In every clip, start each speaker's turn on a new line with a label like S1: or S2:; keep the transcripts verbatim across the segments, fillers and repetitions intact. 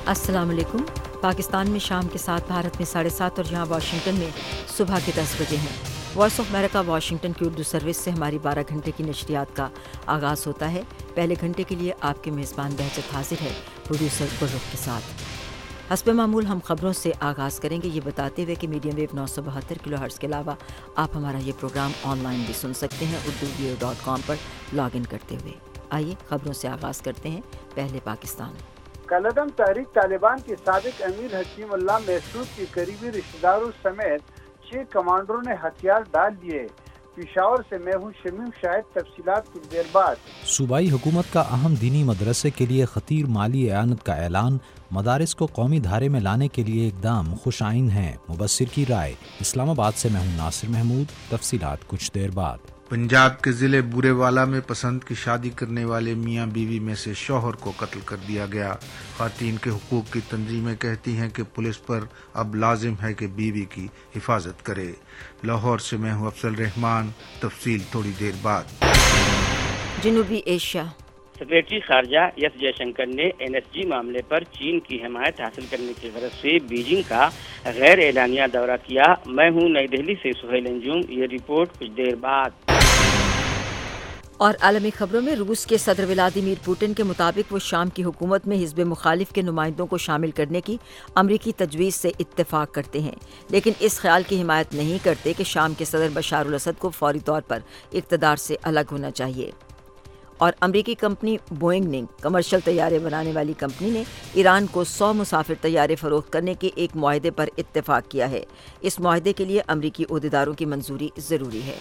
S1: السلام علیکم۔ پاکستان میں شام کے ساتھ، بھارت میں ساڑھے سات اور یہاں واشنگٹن میں صبح کے دس بجے ہیں۔ وائس آف امریکہ واشنگٹن کی اردو سروس سے ہماری بارہ گھنٹے کی نشریات کا آغاز ہوتا ہے۔ پہلے گھنٹے کے لیے آپ کے میزبان بہجت حاضر ہے پروڈیوسر گلرخ کے ساتھ۔ حسب معمول ہم خبروں سے آغاز کریں گے، یہ بتاتے ہوئے کہ میڈیم ویو نو سو بہتر کلو ہرٹز کے علاوہ آپ ہمارا یہ پروگرام آن لائن بھی سن سکتے ہیں اردو ویو ڈاٹ کام پر لاگ ان کرتے ہوئے۔ آئیے خبروں سے آغاز کرتے ہیں۔ پہلے پاکستان۔
S2: کالعدم تحریک طالبان کے سابق امیر حکیم اللہ محسود کے قریبی رشتہ داروں سمیت چھ کمانڈروں نے ہتھیار ڈال دیے۔ پشاور سے میں ہوں شمیم شاہد، تفصیلات کچھ دیر بعد۔
S3: صوبائی حکومت کا اہم دینی مدرسے کے لیے خطیر مالی اعانت کا اعلان، مدارس کو قومی دھارے میں لانے کے لیے اقدام خوش آئین ہے، مبصر کی رائے۔ اسلام آباد سے میں ہوں ناصر محمود، تفصیلات کچھ دیر بعد۔
S4: پنجاب کے ضلع بورے والا میں پسند کی شادی کرنے والے میاں بیوی میں سے شوہر کو قتل کر دیا گیا۔ خواتین کے حقوق کی تنظیمیں کہتی ہیں کہ پولیس پر اب لازم ہے کہ بیوی کی حفاظت کرے۔ لاہور سے میں ہوں افضل رحمان، تفصیل تھوڑی دیر بعد۔
S1: جنوبی ایشیا۔
S5: سیکریٹری خارجہ ایس جے شنکر نے این ایس جی معاملے پر چین کی حمایت حاصل کرنے کی غرض سے بیجنگ کا غیر اعلانیہ دورہ کیا۔ میں ہوں نئی دہلی سے سہیل انجم، یہ رپورٹ کچھ دیر بعد۔
S1: اور عالمی خبروں میں روس کے صدر ولادیمیر پوٹن کے مطابق وہ شام کی حکومت میں حزب مخالف کے نمائندوں کو شامل کرنے کی امریکی تجویز سے اتفاق کرتے ہیں، لیکن اس خیال کی حمایت نہیں کرتے کہ شام کے صدر بشار الاسد کو فوری طور پر اقتدار سے الگ ہونا چاہیے۔ اور امریکی کمپنی بوئنگ نے کمرشل طیارے بنانے والی کمپنی نے ایران کو سو مسافر طیارے فروخت کرنے کے ایک معاہدے پر اتفاق کیا ہے۔ اس معاہدے کے لیے امریکی عہدیداروں کی منظوری ضروری ہے۔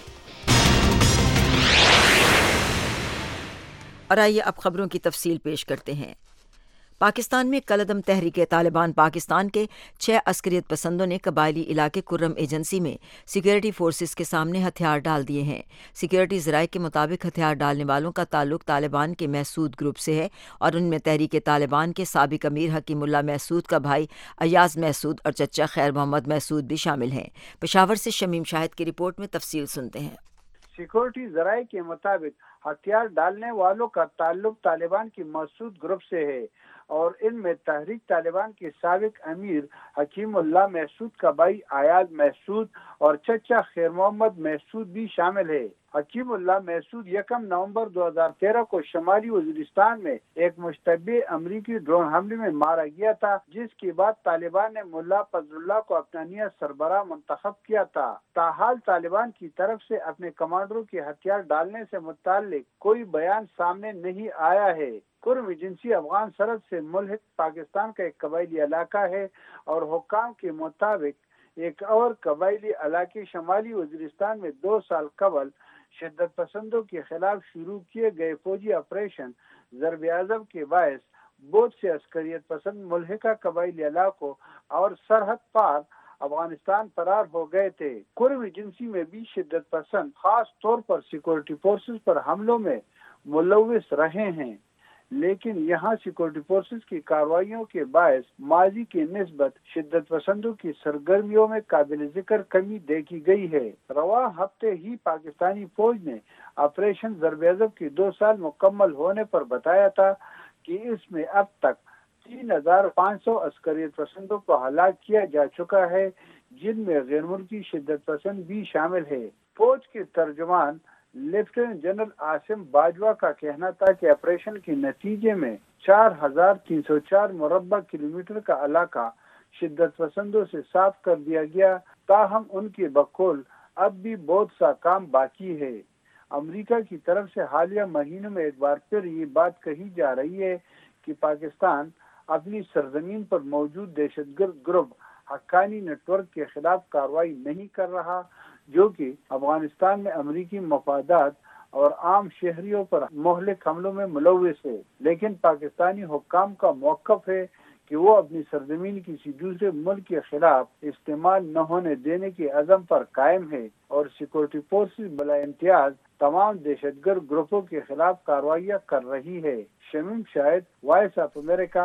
S1: اور آئیے اب خبروں کی تفصیل پیش کرتے ہیں۔ پاکستان میں کالعدم تحریک طالبان پاکستان کے چھ عسکریت پسندوں نے قبائلی علاقے کرم ایجنسی میں سیکورٹی فورسز کے سامنے ہتھیار ڈال دیے ہیں۔ سیکورٹی ذرائع کے مطابق ہتھیار ڈالنے والوں کا تعلق طالبان کے محسود گروپ سے ہے اور ان میں تحریک طالبان کے سابق امیر حکیم اللہ محسود کا بھائی ایاز محسود اور چچا خیر محمد محسود بھی شامل ہیں۔ پشاور سے شمیم شاہد کی رپورٹ میں تفصیل سنتے ہیں۔
S2: سیکورٹی ذرائع کے مطابق ہتھیار ڈالنے والوں کا تعلق طالبان کی محسود گروپ سے ہے اور ان میں تحریک طالبان کے سابق امیر حکیم اللہ محسود کا بھائی ایاز محسود اور چچا خیر محمد محسود بھی شامل ہے۔ حکیم اللہ محسود یکم نومبر دو ہزار تیرہ کو شمالی وزیرستان میں ایک مشتبہ امریکی ڈرون حملے میں مارا گیا تھا، جس کے بعد طالبان نے ملا فضل اللہ کو اپنا نیا سربراہ منتخب کیا تھا۔ تاحال طالبان کی طرف سے اپنے کمانڈروں کے ہتھیار ڈالنے سے متعلق کوئی بیان سامنے نہیں آیا ہے۔ کرم ایجنسی افغان سرحد سے ملحق پاکستان کا ایک قبائلی علاقہ ہے اور حکام کے مطابق ایک اور قبائلی علاقے شمالی وزیرستان میں دو سال قبل شدت پسندوں کے خلاف شروع کیے گئے فوجی آپریشن ضرب اعظم کے باعث بہت سے عسکریت پسند ملحقہ قبائلی علاقوں اور سرحد پار افغانستان فرار ہو گئے تھے۔ کرم ایجنسی میں بھی شدت پسند خاص طور پر سیکورٹی فورسز پر حملوں میں ملوث رہے ہیں، لیکن یہاں سیکورٹی فورسز کی کارروائیوں کے باعث ماضی کی نسبت شدت پسندوں کی سرگرمیوں میں قابل ذکر کمی دیکھی گئی ہے۔ رواں ہفتے ہی پاکستانی فوج نے آپریشن ضرب اعظم کے دو سال مکمل ہونے پر بتایا تھا کہ اس میں اب تک تین ہزار پانچ سو عسکریت پسندوں کو ہلاک کیا جا چکا ہے، جن میں غیر ملکی شدت پسند بھی شامل ہے۔ فوج کے ترجمان لیفٹیننٹ جنرل عاصم باجوہ کا کہنا تھا کہ آپریشن کے نتیجے میں چار ہزار تین سو چار مربع کلومیٹر کا علاقہ شدت پسندوں سے صاف کر دیا گیا، تاہم ان کے بقول اب بھی بہت سا کام باقی ہے۔ امریکہ کی طرف سے حالیہ مہینوں میں ایک بار پھر یہ بات کہی جا رہی ہے کہ پاکستان اپنی سرزمین پر موجود دہشت گرد گروپ حقانی نیٹ ورک کے خلاف کارروائی نہیں کر رہا، جو کہ افغانستان میں امریکی مفادات اور عام شہریوں پر مہلک حملوں میں ملوث ہے، لیکن پاکستانی حکام کا موقف ہے کہ وہ اپنی سرزمین کسی دوسرے ملک کے خلاف استعمال نہ ہونے دینے کے عزم پر قائم ہے اور سیکورٹی فورسز بلا امتیاز تمام دہشت گرد گروپوں کے خلاف کارروائیاں کر رہی ہے۔ Shamim Shahid, voice of America,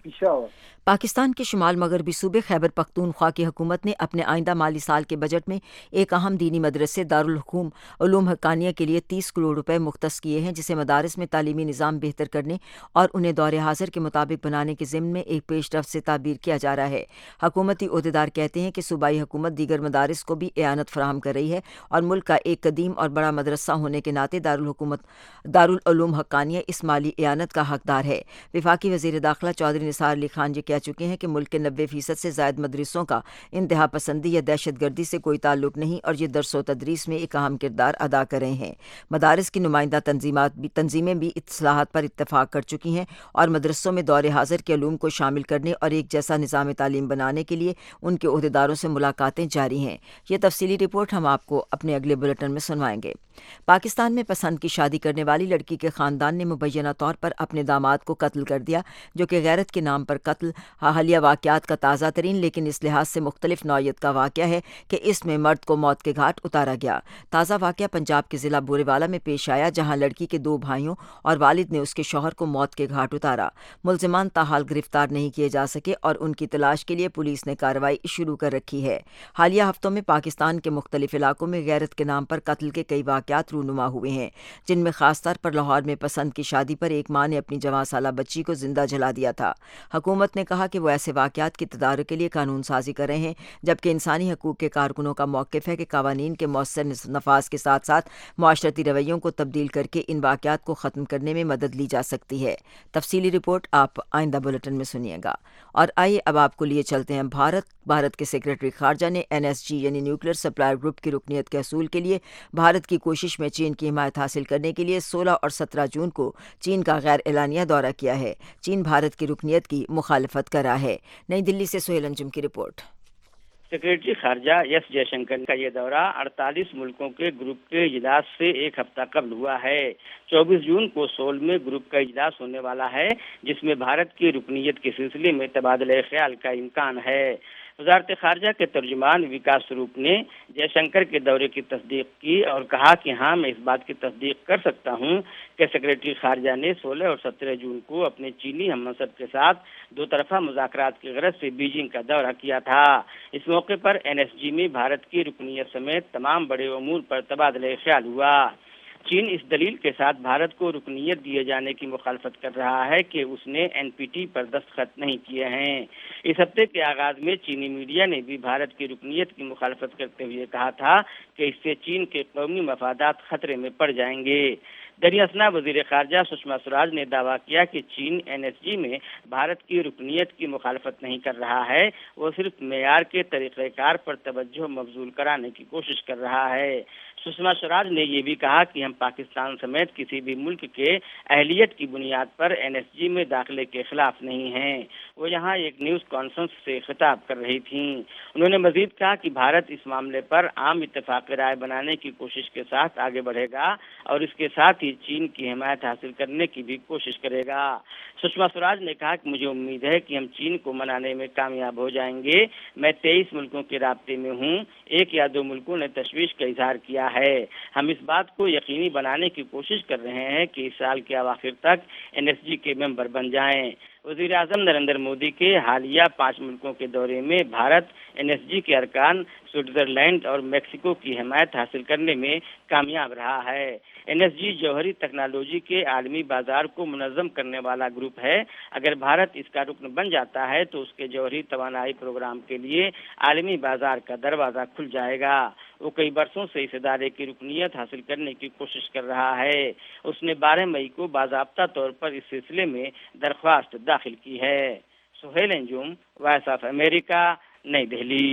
S2: Peshawar.
S1: Pakistan کے شمال مغربی صوبے خیبر پختونخوا کی حکومت نے اپنے آئندہ مالی سال کے بجٹ میں ایک اہم دینی مدرسے دارالحکوم علوم حقانیہ کے لیے تیس کروڑ روپے مختص کیے ہیں، جسے مدارس میں تعلیمی نظام بہتر کرنے اور انہیں دور حاضر کے مطابق بنانے کے ضمن میں ایک پیش رفت سے تعبیر کیا جا رہا ہے۔ حکومتی عہدیدار کہتے ہیں کہ صوبائی حکومت دیگر مدارس کو بھی اعانت فراہم کر رہی ہے اور ملک کا ایک قدیم اور بڑا مدرسہ ہونے کے ناطے دارالحکومت دارالعلوم حقانیہ اس مالی اعانت کا حقدار ہے۔ وفاقی وزیر داخلہ چودھری نثار علی خان یہ کہہ چکے ہیں کہ ملک کے نوے فیصد سے زائد مدرسوں کا انتہا پسندی یا دہشت گردی سے کوئی تعلق نہیں اور یہ درس و تدریس میں ایک اہم کردار ادا کر رہے ہیں۔ مدارس کی نمائندہ تنظیمات بھی تنظیمیں بھی اصلاحات پر اتفاق کر چکی ہیں اور مدرسوں میں دور حاضر کے علوم کو شامل کرنے اور ایک جیسا نظام تعلیم بنانے کے لیے ان کے عہدیداروں سے ملاقاتیں جاری ہیں۔ یہ تفصیلی رپورٹ ہم آپ کو اپنے اگلے بلیٹن میں سنوائیں گے۔ پاکستان میں پسند کی شادی کرنے والی لڑکی کے خاندان نے مبینہ طور پر اپنے داماد کو قتل کر دیا، جو کہ غیرت کے نام پر قتل حالیہ واقعات کا تازہ ترین لیکن اس لحاظ سے مختلف نوعیت کا واقعہ ہے کہ اس میں مرد کو موت کے گھاٹ اتارا گیا۔ تازہ واقعہ پنجاب کے ضلع بورے والا میں پیش آیا، جہاں لڑکی کے دو بھائیوں اور والد نے اس کے شوہر کو موت کے گھاٹ اتارا۔ ملزمان تاحال گرفتار نہیں کیے جا سکے اور ان کی تلاش کے لیے پولیس نے کارروائی شروع کر رکھی ہے۔ حالیہ ہفتوں میں پاکستان کے مختلف علاقوں میں غیرت کے نام پر قتل کے کئی واقعات رونما ہوئے ہیں، جن میں خاص طور پر لاہور میں پسند کی شادی پر ایک ماں نے اپنی جوان سالہ بچی کو زندہ جلا دیا تھا۔ حکومت نے کہا کہ وہ ایسے واقعات کی تدارک کے لیے قانون سازی کر رہے ہیں، جبکہ انسانی حقوق کے کارکنوں کا موقف ہے کہ قوانین کے مؤثر نفاذ کے ساتھ ساتھ معاشرتی رویوں کو تبدیل کر کے ان واقعات کو ختم کرنے میں مدد لی جا سکتی ہے۔ تفصیلی رپورٹ آپ آئندہ بلیٹن میں سنیے گا۔ اور آئیے اب آپ کو لیے چلتے ہیں بھارت۔ بھارت کے سیکرٹری خارجہ نے این ایس جی یعنی نیوکلیر سپلائر گروپ کی رکنیت کے حصول کے لیے بھارت کی کوشش میں چین کی حمایت حاصل کرنے کے لیے سولہ اور سترہ جون کو چین کا غیر اعلانیہ دورہ کیا ہے۔ چین بھارت کی رکنیت کی مخالفت کر رہا ہے۔ نئی دلی سے سہیل انجم کی رپورٹ۔
S5: سیکرٹری خارجہ ایس جے شنکر کا یہ دورہ اڑتالیس ملکوں کے گروپ کے اجلاس سے ایک ہفتہ قبل ہوا ہے۔ چوبیس جون کو سول میں گروپ کا اجلاس ہونے والا ہے، جس میں بھارت کی رکنیت کے سلسلے میں تبادلہ خیال کا امکان ہے۔ وزارت خارجہ کے ترجمان وکاس سوروپ نے جے شنکر کے دورے کی تصدیق کی اور کہا کہ ہاں، میں اس بات کی تصدیق کر سکتا ہوں کہ سیکرٹری خارجہ نے سولہ اور سترہ جون کو اپنے چینی ہم منصب کے ساتھ دو طرفہ مذاکرات کی غرض سے بیجنگ کا دورہ کیا تھا۔ اس موقع پر این ایس جی میں بھارت کی رکنیت سمیت تمام بڑے امور پر تبادلہ خیال ہوا۔ چین اس دلیل کے ساتھ بھارت کو رکنیت دیے جانے کی مخالفت کر رہا ہے کہ اس نے این پی ٹی پر دستخط نہیں کیے ہیں۔ اس ہفتے کے آغاز میں چینی میڈیا نے بھی بھارت کی رکنیت کی مخالفت کرتے ہوئے کہا تھا کہ اس سے چین کے قومی مفادات خطرے میں پڑ جائیں گے۔ دریں اثنا وزیر خارجہ سشما سوراج نے دعویٰ کیا کہ چین این ایس جی میں بھارت کی رکنیت کی مخالفت نہیں کر رہا ہے، وہ صرف معیار کے طریقہ کار پر توجہ مبذول کرانے کی کوشش کر رہا ہے۔ سشما سوراج نے یہ بھی کہا کہ ہم پاکستان سمیت کسی بھی ملک کے اہلیت کی بنیاد پر این ایس جی میں داخلے کے خلاف نہیں ہیں۔ وہ یہاں ایک نیوز کانفرنس سے خطاب کر رہی تھیں۔ انہوں نے مزید کہا کہ بھارت اس معاملے پر عام اتفاق رائے بنانے کی کوشش کے ساتھ آگے بڑھے گا اور اس کے ساتھ ہی چین کی حمایت حاصل کرنے کی بھی کوشش کرے گا۔ سشما سوراج نے کہا کہ مجھے امید ہے کہ ہم چین کو منانے میں کامیاب ہو جائیں گے۔ میں تیئیس ملکوں کے رابطے میں ہوں، ایک یا دو ملکوں نے تشویش کا اظہار کیا ہے۔ ہم اس بات کو یقینی بنانے کی کوشش کر رہے ہیں کہ اس سال کے اواخر تک این ایس جی کے ممبر بن جائیں۔ وزیر اعظم نریندر مودی کے حالیہ پانچ ملکوں کے دورے میں بھارت این ایس جی کے ارکان سوئٹزرلینڈ اور میکسیکو کی حمایت حاصل کرنے میں کامیاب رہا ہے۔ این ایس جی جوہری ٹیکنالوجی کے عالمی بازار کو منظم کرنے والا گروپ ہے۔ اگر بھارت اس کا رکن بن جاتا ہے تو اس کے جوہری توانائی پروگرام کے لیے عالمی بازار کا دروازہ کھل جائے گا۔ وہ کئی برسوں سے اس ادارے کی رکنیت حاصل کرنے کی کوشش کر رہا ہے۔ اس نے بارہ مئی کو باضابطہ طور پر اس سلسلے میں درخواست داخل کی ہے۔ Sohail Anjum, voice of America, نئی دہلی۔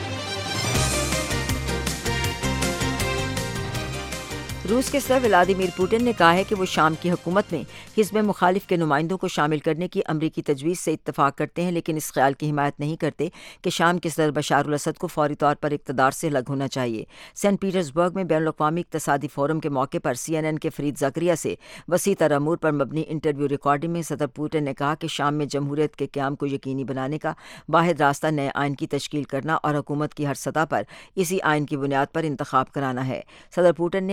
S1: روس کے صدر ولادیمیر پوٹن نے کہا ہے کہ وہ شام کی حکومت میں حزب مخالف کے نمائندوں کو شامل کرنے کی امریکی تجویز سے اتفاق کرتے ہیں، لیکن اس خیال کی حمایت نہیں کرتے کہ شام کے صدر بشار الاسد کو فوری طور پر اقتدار سے الگ ہونا چاہیے۔ سینٹ پیٹرز برگ میں بین الاقوامی اقتصادی فورم کے موقع پر سی این این کے فرید زکریا سے وسیع تر امور پر مبنی انٹرویو ریکارڈنگ میں صدر پوٹن نے کہا کہ شام میں جمہوریت کے قیام کو یقینی بنانے کا واحد راستہ نئے آئین کی تشکیل کرنا اور حکومت کی ہر سطح پر اسی آئین کی بنیاد پر انتخاب کرانا ہے۔ صدر پوٹن نے امریکی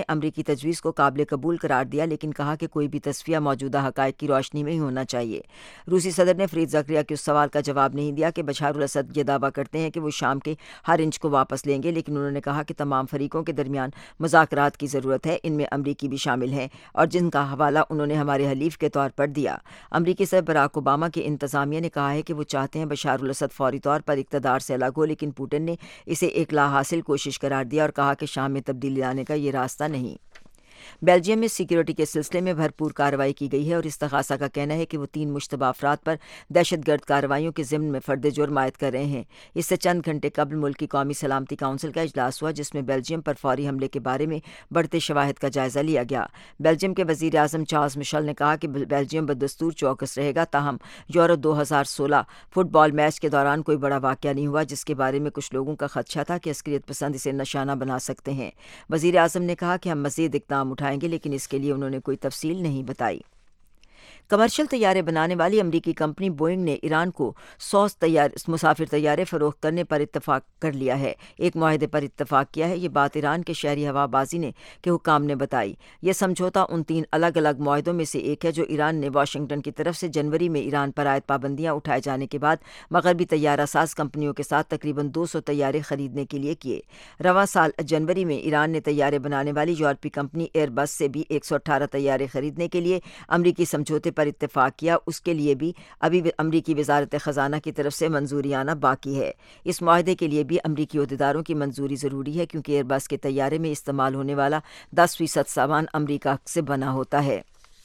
S1: تجویز کو قابل قبول قرار دیا، لیکن کہا کہ کوئی بھی تصفیہ موجودہ حقائق کی روشنی میں ہی ہونا چاہیے۔ روسی صدر نے فرید زکریا کے اس سوال کا جواب نہیں دیا کہ بشار الاسد یہ دعویٰ کرتے ہیں کہ وہ شام کے ہر انچ کو واپس لیں گے، لیکن انہوں نے کہا کہ تمام فریقوں کے درمیان مذاکرات کی ضرورت ہے، ان میں امریکی بھی شامل ہیں، اور جن کا حوالہ انہوں نے ہمارے حلیف کے طور پر دیا۔ امریکی صدر براک اوباما کی انتظامیہ نے کہا ہے کہ وہ چاہتے ہیں بشار الاسد فوری طور پر اقتدار سے الگ ہو، لیکن پوٹن نے اسے ایک لا حاصل کوشش قرار دیا اور کہا کہ شام میں تبدیلی لانے کا یہ راستہ نہیں۔ بیلجیم میں سیکیورٹی کے سلسلے میں بھرپور کارروائی کی گئی ہے اور استغاثہ کا کہنا ہے کہ وہ تین مشتبہ افراد پر دہشت گرد کارروائیوں کے ضمن میں فرد جرم عائد کر رہے ہیں۔ اس سے چند گھنٹے قبل ملک کی قومی سلامتی کونسل کا اجلاس ہوا، جس میں بیلجیم پر فوری حملے کے بارے میں بڑھتے شواہد کا جائزہ لیا گیا۔ بیلجیم کے وزیر اعظم چارلز مشل نے کہا کہ بیلجیم بدستور چوکس رہے گا، تاہم یورو دو ہزار سولہ فٹ بال میچ کے دوران کوئی بڑا واقعہ نہیں ہوا جس کے بارے میں کچھ لوگوں کا خدشہ تھا کہ عسکریت پسند اسے نشانہ بنا سکتے ہیں۔ وزیر اعظم نے کہا کہ ہم مزید اقدام اٹھائیں گے، لیکن اس کے لیے انہوں نے کوئی تفصیل نہیں بتائی۔ کمرشل طیارے بنانے والی امریکی کمپنی بوئنگ نے ایران کو سو مسافر طیارے فروخت کرنے پر اتفاق کر لیا ہے، ایک معاہدے پر اتفاق کیا ہے۔ یہ بات ایران کے شہری ہوا بازی نے کے حکام نے بتائی۔ یہ سمجھوتا ان تین الگ الگ معاہدوں میں سے ایک ہے جو ایران نے واشنگٹن کی طرف سے جنوری میں ایران پر عائد پابندیاں اٹھائے جانے کے بعد مغربی طیارہ ساز کمپنیوں کے ساتھ تقریباً دو سو طیارے خریدنے کے لیے کیے۔ رواں سال جنوری میں ایران نے طیارے بنانے والی یورپی کمپنی ایئر بس سے بھی ایک سو اٹھارہ طیارے خریدنے کے لیے امریکی سمجھوتے پر اتفاق کیا۔ اس کے لیے بھی ابھی امریکی وزارت خزانہ کی طرف سے منظوری آنا باقی ہے۔ اس معاہدے کے لیے بھی امریکی عہدیداروں کی منظوری ضروری ہے، کیونکہ ایئر بس کے طیارے میں استعمال ہونے والا دس فیصد سامان امریکہ سے بنا ہوتا ہے۔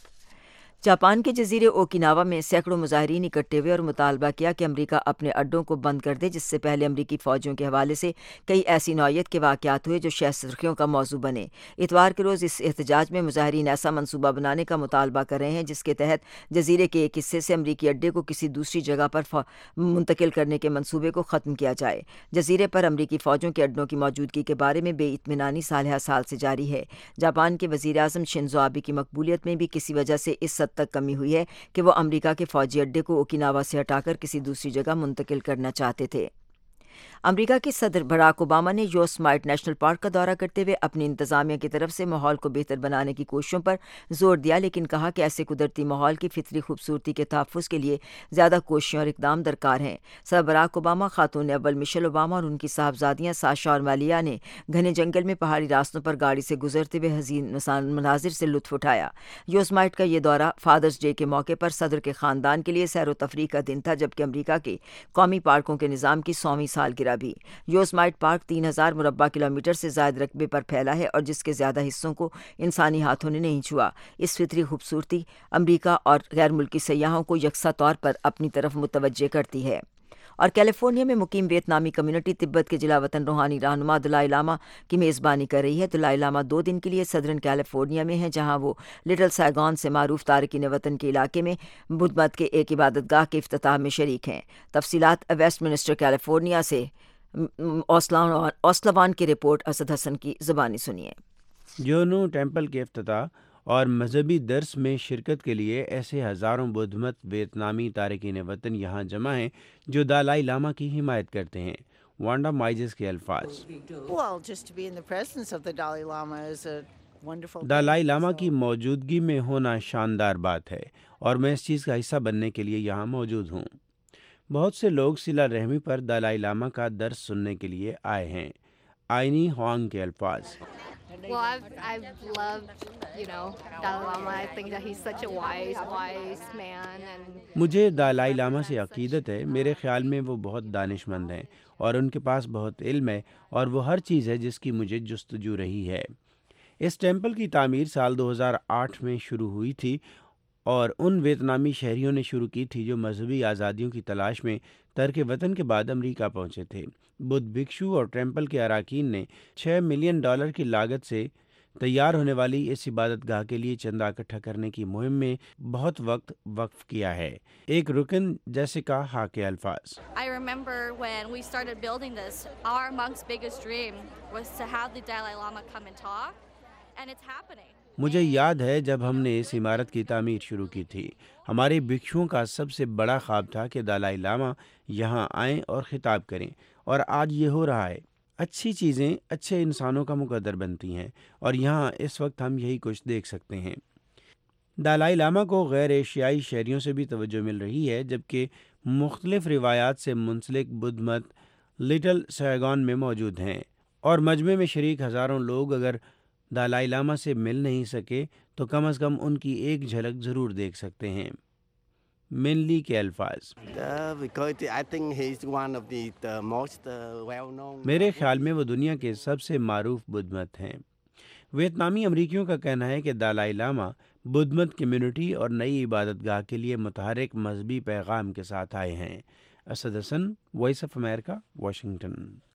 S1: جاپان کے جزیرے اوکیناوا میں سینکڑوں مظاہرین اکٹھے ہوئے اور مطالبہ کیا کہ امریکہ اپنے اڈوں کو بند کر دے، جس سے پہلے امریکی فوجیوں کے حوالے سے کئی ایسی نوعیت کے واقعات ہوئے جو شہ سرخیوں کا موضوع بنے۔ اتوار کے روز اس احتجاج میں مظاہرین ایسا منصوبہ بنانے کا مطالبہ کر رہے ہیں جس کے تحت جزیرے کے ایک حصے سے امریکی اڈے کو کسی دوسری جگہ پر منتقل کرنے کے منصوبے کو ختم کیا جائے۔ جزیرے پر امریکی فوجوں کے اڈوں کی موجودگی کے بارے میں بے اطمینانی سال ہر سال سے جاری ہے۔ جاپان کے وزیر اعظم شنزو آبے کی مقبولیت میں بھی کسی وجہ سے اس حد تک کمی ہوئی ہے کہ وہ امریکہ کے فوجی اڈے کو اوکیناوا سے ہٹا کر کسی دوسری جگہ منتقل کرنا چاہتے تھے۔ امریکہ کے صدر براک اوباما نے یوسمائٹ نیشنل پارک کا دورہ کرتے ہوئے اپنی انتظامیہ کی طرف سے ماحول کو بہتر بنانے کی کوششوں پر زور دیا، لیکن کہا کہ ایسے قدرتی ماحول کی فطری خوبصورتی کے تحفظ کے لیے زیادہ کوششیں اور اقدام درکار ہیں۔ صدر براک اوباما، خاتون اول مشیل اوباما اور ان کی صاحبزادیاں ساشا اور مالیا نے گھنے جنگل میں پہاڑی راستوں پر گاڑی سے گزرتے ہوئے حسین مناظر سے لطف اٹھایا۔ یوسمائٹ کا یہ دورہ فادرز ڈے کے موقع پر صدر کے خاندان کے لیے سیر و تفریح کا دن تھا، جبکہ امریکہ کے قومی پارکوں کے نظام کی سوویں سالگرہ بھی۔ یوسمائٹ پارک تین ہزار مربع کلومیٹر سے زائد رقبے پر پھیلا ہے اور جس کے زیادہ حصوں کو انسانی ہاتھوں نے نہیں چھوا۔ اس فطری خوبصورتی امریکہ اور غیر ملکی سیاحوں کو یکساں طور پر اپنی طرف متوجہ کرتی ہے۔ اور کیلیفورنیا میں مقیم ویتنامی کمیونٹی تبت کے جلا وطن روحانی رہنما دلائی لاما کی میزبانی کر رہی ہے۔ دلائی لاما دو دن کے لیے صدرن کیلیفورنیا میں ہیں، جہاں وہ لٹل سائگون سے معروف تارکین وطن کے علاقے میں بدھ مت کے ایک عبادت گاہ کے افتتاح میں شریک ہیں۔ تفصیلات ویسٹ منسٹر کیلیفورنیا سے اوسلوان کی رپورٹ اسد حسن کی زبانی سنیے۔
S6: جونو ٹیمپل کے افتتاح اور مذہبی درس میں شرکت کے لیے ایسے ہزاروں بدھ مت ویتنامی تارکین وطن یہاں جمع ہیں جو دلائی لاما کی حمایت کرتے ہیں۔ وانڈا مائجز کے الفاظ۔ دلائی لاما کی موجودگی میں ہونا شاندار بات ہے اور میں اس چیز کا حصہ بننے کے لیے یہاں موجود ہوں۔ بہت سے لوگ صلہ رحمی پر دلائی لاما کا درس سننے کے لیے آئے ہیں۔ آئینی ہوانگ کے الفاظ۔
S7: Well, I've, I've loved, you know, Dalai Lama. I think that he's such a wise, wise man. And
S6: مجھے دلائی لاما سے عقیدت ہے۔ میرے خیال میں وہ بہت دانش مند ہیں اور ان کے پاس بہت علم ہے اور وہ ہر چیز ہے جس کی مجھے جستجو رہی ہے۔ اس ٹیمپل کی تعمیر سال دو ہزار آٹھ میں شروع ہوئی تھی اور ان ویتنامی شہریوں نے شروع کی تھی جو مذہبی آزادیوں کی تلاش میں ترک وطن کے بعد امریکہ پہنچے تھے۔ بدھ بھکشو اور ٹیمپل کے اراکین نے چھ ملین ڈالر کی لاگت سے تیار ہونے والی اس عبادت گاہ کے لیے چندہ اکٹھا کرنے کی مہم میں بہت وقت وقف کیا ہے۔ ایک رکن جیسیکا ہا کے الفاظ۔
S7: I remember when we started building this, our monk's biggest dream was to have the Dalai Lama come and talk, and it's happening.
S6: مجھے یاد ہے جب ہم نے اس عمارت کی تعمیر شروع کی تھی، ہمارے بھکشوؤں کا سب سے بڑا خواب تھا کہ دلائی لاما یہاں آئیں اور خطاب کریں، اور آج یہ ہو رہا ہے۔ اچھی چیزیں اچھے انسانوں کا مقدر بنتی ہیں، اور یہاں اس وقت ہم یہی کچھ دیکھ سکتے ہیں۔ دلائی لاما کو غیر ایشیائی شہریوں سے بھی توجہ مل رہی ہے، جبکہ مختلف روایات سے منسلک بدھ مت لٹل سائگون میں موجود ہیں، اور مجمع میں شریک ہزاروں لوگ اگر دلائی لاما سے مل نہیں سکے تو کم از کم ان کی ایک جھلک ضرور دیکھ سکتے ہیں۔ منلی کے الفاظ: میرے خیال میں وہ دنیا کے سب سے معروف بدھ مت ہیں۔ ویتنامی امریکیوں کا کہنا ہے کہ دلائی لاما بدھ مت کمیونٹی اور نئی عبادت گاہ کے لیے متحرک مذہبی پیغام کے ساتھ آئے ہیں۔ Asad Hasan, voice of America, Washington.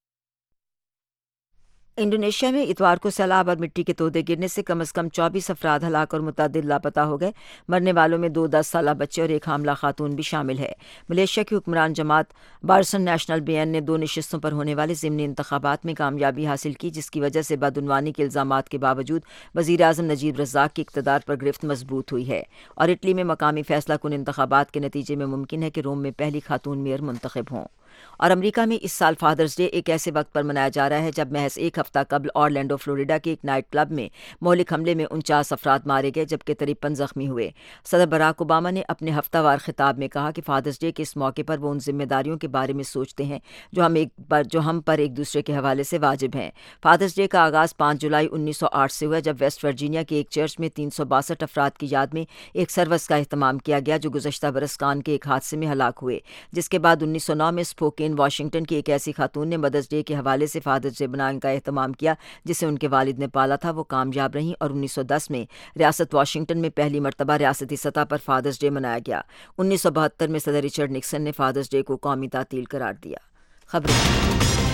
S1: Indonesia میں اتوار کو سیلاب اور مٹی کے تودے گرنے سے کم از کم چوبیس افراد ہلاک اور متعدد لاپتہ ہو گئے۔ مرنے والوں میں دو دس سالہ بچے اور ایک حاملہ خاتون بھی شامل ہے۔ ملیشیا کی حکمران جماعت بارسن نیشنل بی این نے دو نشستوں پر ہونے والے ضمنی انتخابات میں کامیابی حاصل کی، جس کی وجہ سے بدعنوانی کے الزامات کے باوجود وزیر اعظم نجیب رزاق کی اقتدار پر گرفت مضبوط ہوئی ہے۔ اور اٹلی میں مقامی فیصلہ کن انتخابات کے نتیجے میں ممکن ہے کہ روم میں پہلی خاتون میئر منتخب ہوں۔ اور امریکہ میں اس سال فادرز ڈے ایک ایسے وقت پر منایا جا رہا ہے جب محض ایک ہفتہ قبل اورلینڈو فلوریڈا کے ایک نائٹ کلب میں مہلک حملے میں انچاس افراد مارے گئے، جبکہ ترپن زخمی ہوئے۔ صدر براک اوباما نے اپنے ہفتہ وار خطاب میں کہا کہ فادرز ڈے کے اس موقع پر وہ ان ذمہ داریوں کے بارے میں سوچتے ہیں جو ہم ایک پر جو ہم پر ایک دوسرے کے حوالے سے واجب ہیں۔ فادرز ڈے کا آغاز پانچ جولائی انیس سو آٹھ سے ہوا، جب ویسٹ ورجینیا کے ایک چرچ میں تین سو باسٹھ افراد کی یاد میں ایک سروس کا اہتمام کیا گیا جو گزشتہ برس کان کے ایک حادثے میں ہلاک ہوئے، جس کے بعد انیس سو نو میں اسپوکین واشنگٹن کی ایک ایسی خاتون نے مدرس ڈے کے حوالے سے فادرز ڈے بنانے کا اہتمام کیا جسے ان کے والد نے پالا تھا۔ وہ کامیاب رہیں اور انیس سو دس میں ریاست واشنگٹن میں پہلی مرتبہ ریاستی سطح پر فادرز ڈے منایا گیا۔ انیس سو بہتر میں صدر رچرڈ نکسن نے فادرز ڈے کو قومی تعطیل قرار دیا۔ خبریں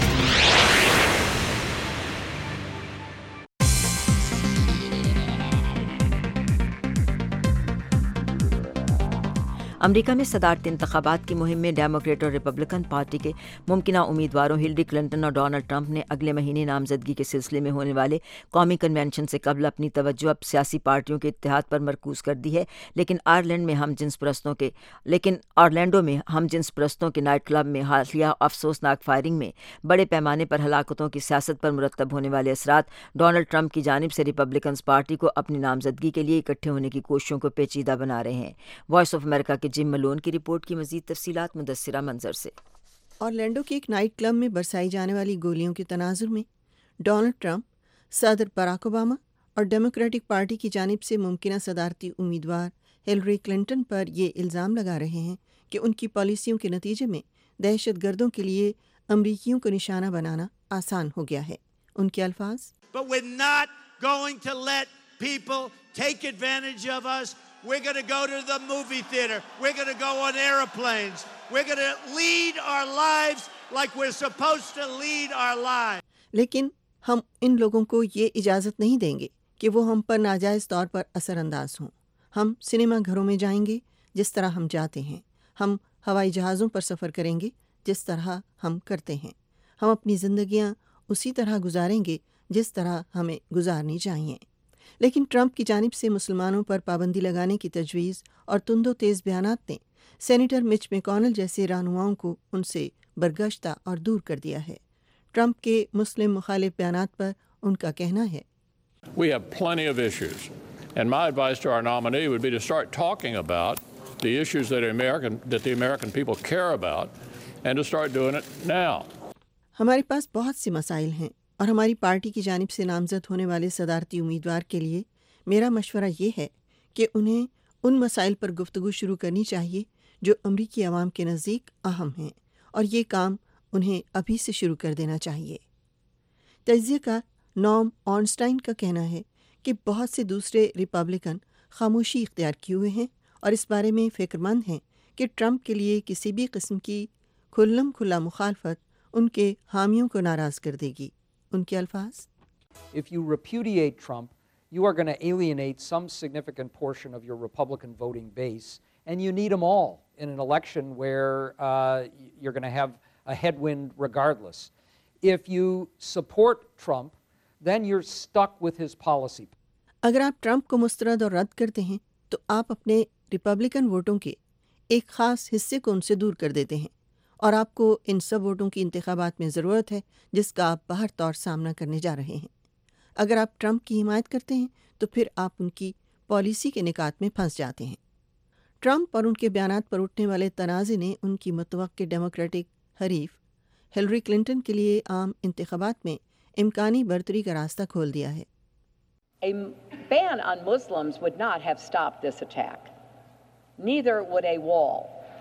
S1: امریکہ میں صدارتی انتخابات کی مہم میں ڈیموکریٹ اور ریپبلکن پارٹی کے ممکنہ امیدواروں ہلری کلنٹن اور ڈونلڈ ٹرمپ نے اگلے مہینے نامزدگی کے سلسلے میں ہونے والے قومی کنونشن سے قبل اپنی توجہ اب سیاسی پارٹیوں کے اتحاد پر مرکوز کر دی ہے، لیکن آئرلینڈ میں ہم جنس پرستوں کے لیکن آرلینڈو میں ہم جنس پرستوں کے نائٹ کلب میں حالیہ افسوسناک فائرنگ میں بڑے پیمانے پر ہلاکتوں کی سیاست پر مرتب ہونے والے اثرات ڈونلڈ ٹرمپ کی جانب سے ریپبلکنز پارٹی کو اپنی نامزدگی کے لیے اکٹھے ہونے کی کوششوں کو پیچیدہ بنا رہے ہیں۔ وائس آف امریکہ کے جم ملون کی رپورٹ کی مزید تفصیلات مدثرہ منظر سے۔
S8: اورلینڈو کے ایک نائٹ کلب میں برسائی جانے والی گولیوں کے تناظر میں ڈونلڈ ٹرمپ، صدر براک اوباما اور ڈیموکریٹک پارٹی کی جانب سے ممکنہ صدارتی امیدوار ہلری کلنٹن پر یہ الزام لگا رہے ہیں کہ ان کی پالیسیوں کے نتیجے میں دہشت گردوں کے لیے امریکیوں کو نشانہ بنانا آسان ہو گیا ہے۔ ان کے الفاظ:
S9: But we're not going to let people take advantage of us. We're going to go to the movie theater. We're going to go on airplanes. We're going to lead our lives like we're supposed to lead our lives.
S8: لیکن ہم ان لوگوں کو یہ اجازت نہیں دیں گے کہ وہ ہم پر ناجائز طور پر اثر انداز ہوں۔ ہم سنیما گھروں میں جائیں گے جس طرح ہم جاتے ہیں، ہم ہوائی جہازوں پر سفر کریں گے جس طرح ہم کرتے ہیں، ہم اپنی زندگیاں اسی طرح گزاریں گے جس طرح ہمیں گزارنی چاہیے۔ لیکن ٹرمپ کی جانب سے مسلمانوں پر پابندی لگانے کی تجویز اور تند و تیز بیانات نے سینیٹر مچ میکونل جیسے رہنماؤں کو ان سے برگشتہ اور دور کر دیا ہے۔ ٹرمپ کے مسلم مخالف بیانات پر ان کا کہنا ہے:
S10: We have plenty of issues, and my advice to our nominee would be to start talking about the issues that American that the American people care about, and to start doing it now.
S8: ہمارے پاس بہت سے مسائل ہیں، اور ہماری party کی جانب سے نامزد ہونے والے صدارتی امیدوار کے لیے میرا مشورہ یہ ہے کہ انہیں ان مسائل پر گفتگو شروع کرنی چاہیے جو امریکی عوام کے نزدیک اہم ہیں، اور یہ کام انہیں ابھی سے شروع کر دینا چاہیے۔ تجزیہ کار نام آرنسٹائن کا کہنا ہے کہ بہت سے دوسرے ریپبلکن خاموشی اختیار کیے ہوئے ہیں اور اس بارے میں فکر مند ہیں کہ ٹرمپ کے لیے کسی بھی قسم کی کھلم کھلا مخالفت ان کے حامیوں کو ناراض کر دے گی۔ ان کے الفاظ:
S11: If you repudiate Trump, you are going to alienate some significant portion of your Republican voting base, and you need them all in an election where uh, you're going to have a headwind regardless. If you support Trump, then you're stuck with his policy.
S8: اگر آپ Trump کو مسترد اور رد کرتے ہیں تو آپ اپنے ریپبلکن ووٹوں کے ایک خاص حصے کو ان سے دور کر دیتے ہیں، اور آپ کو ان سب ووٹوں کی انتخابات میں ضرورت ہے جس کا آپ باہر طور سامنا کرنے جا رہے ہیں۔ اگر آپ ٹرمپ کی حمایت کرتے ہیں تو پھر آپ ان کی پالیسی کے نکات میں پھنس جاتے ہیں۔ ٹرمپ اور ان کے بیانات پر اٹھنے والے تنازع نے ان کی متوقع ڈیموکریٹک حریف ہلری کلنٹن کے لیے عام انتخابات میں امکانی برتری کا راستہ کھول دیا ہے۔
S12: A ban on Muslims would not have stopped this attack. Neither would a wall.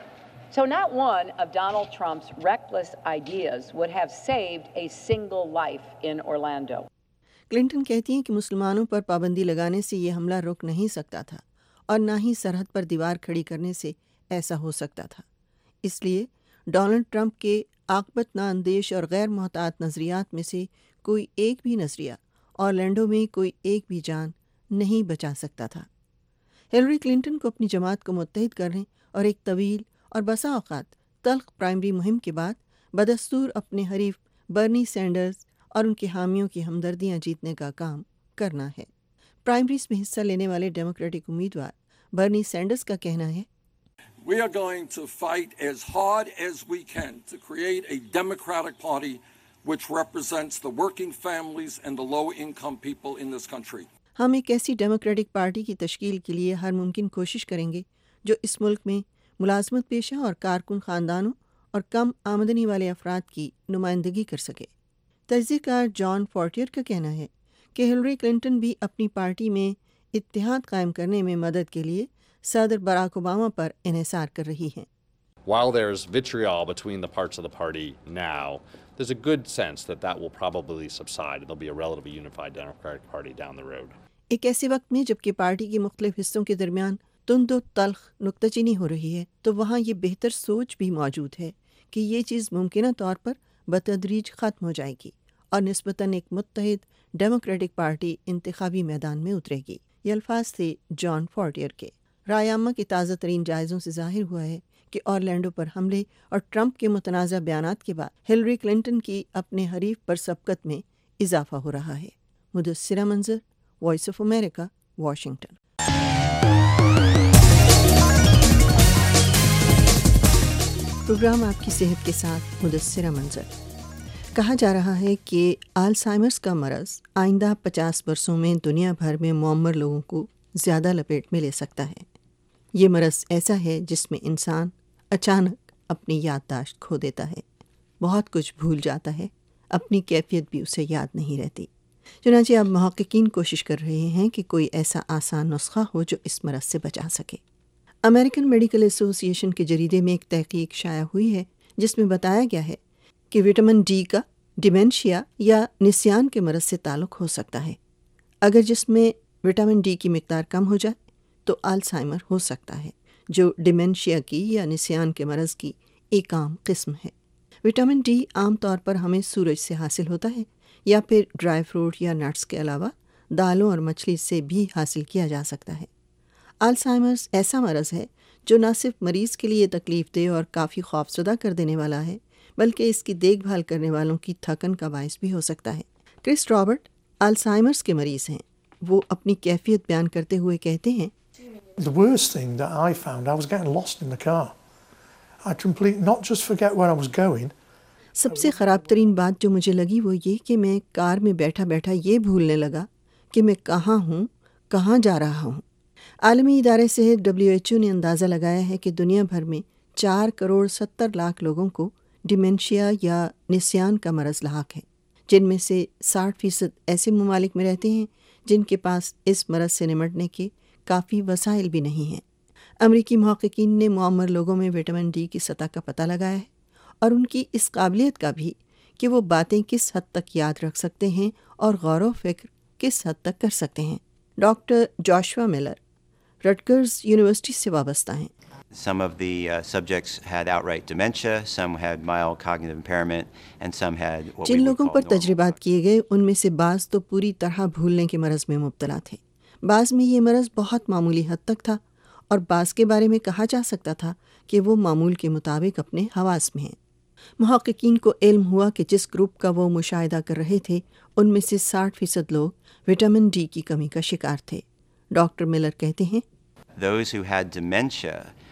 S12: So not one of Donald Trump's reckless ideas would have saved a single life in Orlando.
S8: Clinton کہتی ہیں کہ مسلمانوں پر پابندی لگانے سے یہ حملہ رک نہیں سکتا تھا اور نہ ہی سرحد پر دیوار کھڑی کرنے سے ایسا ہو سکتا تھا۔ اس لیے ڈونلڈ ٹرمپ کے عاقبت نااندیش اور غیر محتاط نظریات میں سے کوئی ایک بھی نظریہ اورلینڈو میں کوئی ایک بھی جان نہیں بچا سکتا تھا۔ ہلری کلنٹن کو اپنی جماعت کو متحد کرنے اور ایک طویل اور بسا اوقات تلخ پرائمری مہم کے بعد بدستور اپنے حریف برنی سینڈرز اور ان کے حامیوں کی ہمدردیاں جیتنے کا کام کرنا ہے۔ پرائمریز میں حصہ لینے والے ڈیموکریٹک امیدوار برنی سینڈرز کا کہنا ہے،
S13: We are going to fight as hard as we can to create a Democratic Party which represents the working families and the low-income people in this country.
S8: ہم ایک ایسی ڈیموکریٹک پارٹی کی تشکیل کے لیے ہر ممکن کوشش کریں گے جو اس ملک میں ملازمت پیشہ اور کارکن خاندانوں اور کم آمدنی والے افراد کی نمائندگی کر سکے۔ تجزیہ کار جان فورٹیئر کا کہنا ہے کہ ہلری کلنٹن بھی اپنی پارٹی میں اتحاد قائم کرنے میں مدد کے لیے صدر باراک اوباما پر انحصار کر رہی ہیں۔
S14: While there's vitriol between the parts of the party now, there's a good sense that that will probably subside and there'll be a relatively unified Democratic Party down the road.
S8: ایک ایسے وقت میں جبکہ party کے مختلف حصوں کے درمیان تند و تلخ نکتہ چینی ہو رہی ہے تو وہاں یہ بہتر سوچ بھی موجود ہے کہ یہ چیز ممکنہ طور پر بتدریج ختم ہو جائے گی اور نسبتاً ایک متحد ڈیموکریٹک پارٹی انتخابی میدان میں اترے گی۔ یہ الفاظ تھے جان فورٹیئر کے۔ رائے عامہ کے تازہ ترین جائزوں سے ظاہر ہوا ہے کہ اورلینڈو پر حملے اور ٹرمپ کے متنازع بیانات کے بعد ہلری کلنٹن کی اپنے حریف پر سبقت میں اضافہ ہو رہا ہے۔ Mudassira Manzar, voice of America, Washington. Programme آپ کی صحت کے ساتھ مدثرہ منظر۔ کہا جا رہا ہے کہ آلزائمرز کا مرض آئندہ پچاس برسوں میں دنیا بھر میں معمر لوگوں کو زیادہ لپیٹ میں لے سکتا ہے۔ یہ مرض ایسا ہے جس میں انسان اچانک اپنی یادداشت کھو دیتا ہے، بہت کچھ بھول جاتا ہے، اپنی کیفیت بھی اسے یاد نہیں رہتی۔ چنانچہ اب محققین کوشش کر رہے ہیں کہ کوئی ایسا آسان نسخہ ہو جو اس مرض سے بچا سکے۔ امریکن میڈیکل ایسوسی ایشن کے جریدے میں ایک تحقیق شائع ہوئی ہے جس میں بتایا گیا ہے کہ وٹامن ڈی کا ڈیمینشیا یا نسیان کے مرض سے تعلق ہو سکتا ہے۔ اگر جسم میں وٹامن ڈی کی مقدار کم ہو جائے تو آلزائمر ہو سکتا ہے، جو ڈیمینشیا کی یا نسیان کے مرض کی ایک عام قسم ہے۔ وٹامن ڈی عام طور پر ہمیں سورج سے حاصل ہوتا ہے یا پھر ڈرائی فروٹ یا نٹس کے علاوہ دالوں اور مچھلی سے بھی حاصل کیا جا سکتا ہے۔ آلزائمرز ایسا مرض ہے جو نہ صرف مریض کے لیے تکلیف دہ اور کافی خوفزدہ کر دینے والا ہے بلکہ اس کی دیکھ بھال کرنے والوں کی تھکن کا باعث بھی ہو سکتا ہے۔ کرس رابرٹ آلزائمرز کے مریض ہیں۔ وہ اپنی کیفیت بیان کرتے ہوئے کہتے ہیں،
S15: The worst thing that I found, I was getting lost in the car. I completely, not just forget where I was going.
S8: سب سے خراب ترین بات جو مجھے لگی وہ یہ کہ میں کار میں بیٹھا بیٹھا یہ بھولنے لگا کہ میں کہاں ہوں، کہاں جا رہا ہوں۔ عالمی ادارے صحت ڈبلیو ایچ او نے اندازہ لگایا ہے کہ دنیا بھر میں چار کروڑ ستر لاکھ لوگوں کو ڈیمینشیا یا نسیان کا مرض لاحق ہے، جن میں سے ساٹھ فیصد ایسے ممالک میں رہتے ہیں جن کے پاس اس مرض سے نمٹنے کے کافی وسائل بھی نہیں ہیں۔ امریکی محققین نے معمر لوگوں میں وٹامن ڈی کی سطح کا پتہ لگایا ہے اور ان کی اس قابلیت کا بھی کہ وہ باتیں کس حد تک یاد رکھ سکتے ہیں اور غور و فکر کس حد تک کر سکتے ہیں۔ Doctor Joshua Miller Rutgers university سے وابستہ ہیں۔
S16: Some of the uh, subjects had outright dementia, some had mild cognitive impairment, and some had what we
S8: جن
S16: would
S8: لوگوں
S16: call
S8: پر
S16: normal.
S8: تجربات کیے گئے ان میں سے بعض تو پوری طرح بھولنے کے مرض میں مبتلا تھے، بعض میں یہ مرض بہت معمولی حد تک تھا اور بعض کے بارے میں کہا جا سکتا تھا کہ وہ معمول کے مطابق اپنے حواس میں ہیں۔ محققین کو علم ہوا کہ جس گروپ کا وہ مشاہدہ کر رہے تھے ان میں سے ساٹھ فیصد لوگ وٹامن ڈی کی کمی کا شکار تھے۔ ڈاکٹر ملر کہتے ہیں،
S16: Those who had dementia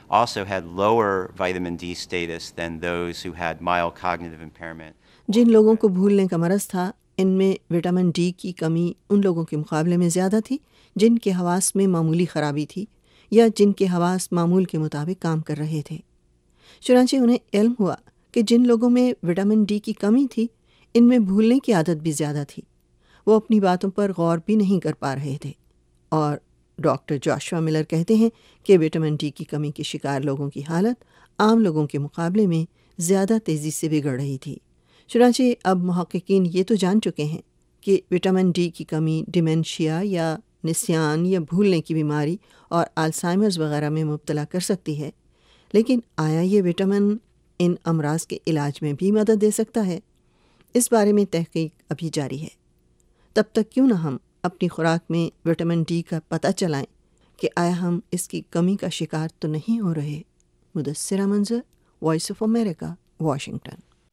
S16: also had lower vitamin D status than those who had mild cognitive impairment.
S8: जिन लोगों को भूलने का मरज़ था, इनमें विटामिन डी की कमी उन लोगों के मुकाबले में ज़्यादा थी जिनके हवास में मामूली ख़राबी थी या जिनके हवास मामूल के मुताबिक काम कर रहे थे। चुनांचे उन्हें इल्म हुआ कि जिन लोगों में विटामिन डी की कमी थी, इनमें भूलने की आदत भी ज़्यादा थी। वो अपनी बातों पर गौर भी नहीं कर पा रहे थे। और डॉक्टर जोशुआ मिलर कहते हैं कि विटामिन डी की कमी के शिकार लोगों की हालत आम लोगों के मुकाबले में ज़्यादा तेज़ी से बिगड़ रही थी। चुनांचे अब मुहक्किकीन ये तो जान चुके हैं कि विटामिन डी की कमी डिमेंशिया या निस्यान या भूलने की बीमारी और अल्जाइमर्स वगैरह में मुब्तला कर सकती है, लेकिन आया ये विटामिन इन अमराज के इलाज में भी मदद दे सकता है? इस बारे में तहकीक अभी जारी है। तब तक क्यों ना हम अपनी खुराक में विटामिन डी का पता चलाएं कि आया हम इसकी कमी का शिकार तो नहीं हो रहे। मुदस्सिरा मंजर, वॉइस ऑफ अमेरिका, वाशिंगटन।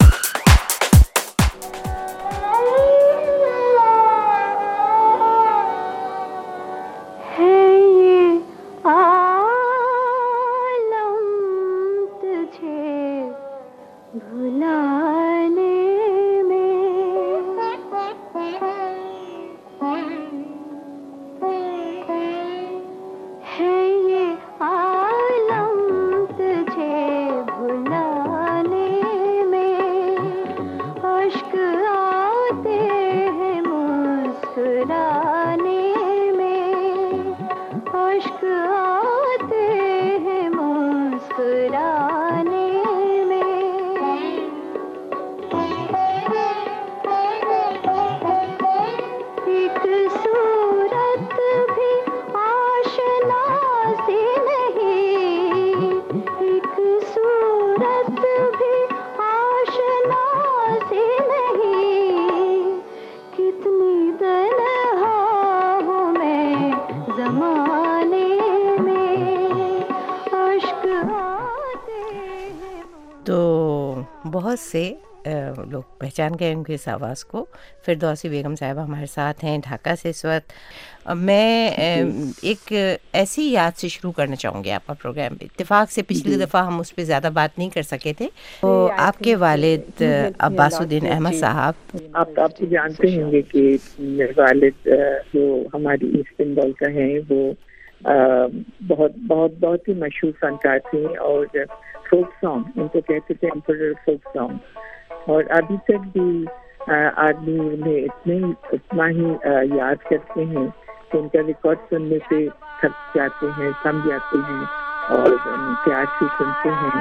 S17: बहुत से लोग पहचान गए उनकी इस आवाज़ को। फिरदौसी बेगम साहिबा हमारे साथ हैं ढाका से इस वक्त। मैं एक ऐसी याद से शुरू करना चाहूँगी आपका प्रोग्राम। इत्तेफाक से पिछली दफ़ा हम उस पर ज़्यादा बात नहीं कर सके थे। तो आपके वालिद अब्बासुद्दीन अहमद साहब,
S18: आप आप जानते होंगे कि मेरे वालिद जो हमारी ईस्ट बंगाल का हैं वो बहुत बहुत बहुत ही मशहूर फनकार थे और फोक सॉन्ग इनको कहते थे, एम्परर फोक सॉन्ग। और अभी तक भी आदमी उन्हें इतने इतना ही याद करते हैं कि उनका रिकॉर्ड सुनने से थक जाते हैं, थम जाते हैं और प्यार से सुनते हैं।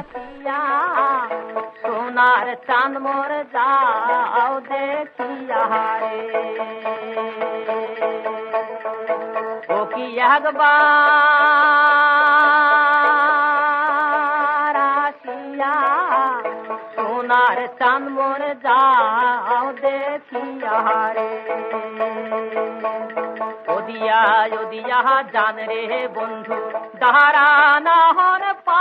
S18: सोनार चांद मोर जाओ देखिया रे ओ की यगबा चांद मोर जाओ देखिया रे ओदिया ओदिया जान रे बंधु दारा ना हर पा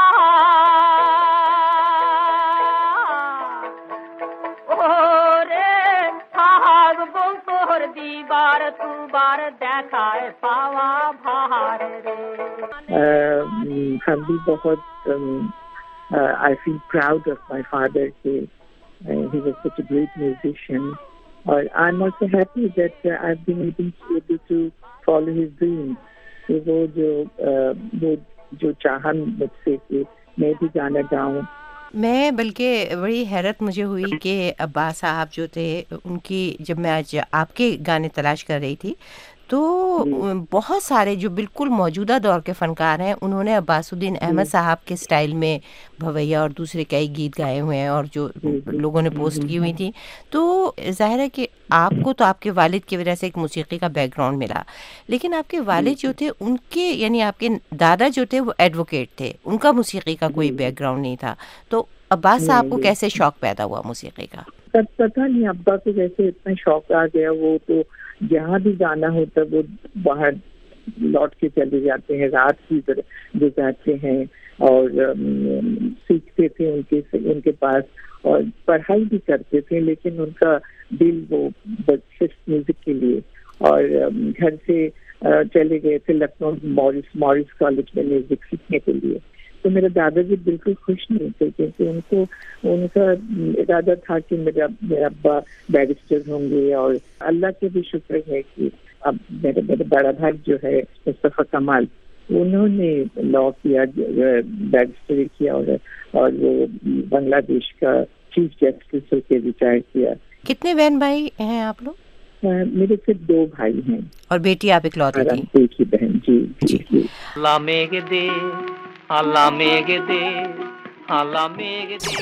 S18: ओरे थाग बंकोर दीवार तू बार देखाए पावा भार रे। हम भी बहुत Uh, I feel proud of my father. He, uh, he was such a great musician. Or I'm also happy that uh, I've been able to, able to follow his dreams. कि वो जो वो जो चाहन मुझसे कि मैं भी गाना गाऊं।
S17: मैं बल्कि बड़ी हैरत मुझे हुई कि अब्बास साहब जो थे उनकी, जब मैं आज आपके गाने तलाश कर रही थी तो बहुत सारे जो बिल्कुल मौजूदा दौर के फ़नकार हैं उन्होंने अब्बासुद्दीन अहमद साहब के स्टाइल में भवैया और दूसरे कई गीत गाए हुए हैं और जो लोगों ने पोस्ट की हुई थी। तो ज़ाहिर है कि आपको तो आपके वालिद की वजह से एक मौसीकी का बैकग्राउंड मिला, लेकिन आपके वालिद जो थे उनके यानी आपके दादा जो थे वो एडवोकेट थे, उनका मौसीकी का कोई बैकग्राउंड नहीं था। तो अब्बास साहब को कैसे शौक़ पैदा हुआ मौसीकी का?
S18: पता नहीं अब्बा को कैसे इतना शौक़ आ गया। वो तो जहाँ भी गाना होता वो बाहर लौट के चले जाते हैं, रात की तरह गुजारते हैं और सीखते थे उनके उनके पास और पढ़ाई भी करते थे, लेकिन उनका दिल वो सिर्फ म्यूजिक के लिए। और घर से चले गए थे लखनऊ मॉरिस मॉरिस कॉलेज में म्यूजिक सीखने के लिए। तो میرے دادا جی بالکل خوش نہیں تھے کیونکہ ان کو ان کا ارادہ تھا کہ میرا میرے ابا بیرسٹر ہوں گے، اور اللہ کے بھی شکر ہے کہ اب میرے میرے بڑا بھائی جو ہے مصطفیٰ کمال، انہوں نے لا کیا، بیرسٹری کیا، اور اور وہ بنگلہ دیش کا چیف جسٹس ہو کے ریٹائر کیا۔
S17: کتنے بہن بھائی ہیں آپ لوگ؟
S18: میرے صرف دو بھائی ہیں
S17: اور بیٹی آپ اکلوتی تھی؟
S18: ایک ہی بہن۔ جی جی جی۔
S19: اللہ میگ دے، اللہ میگ دے، اللہ میگ دے۔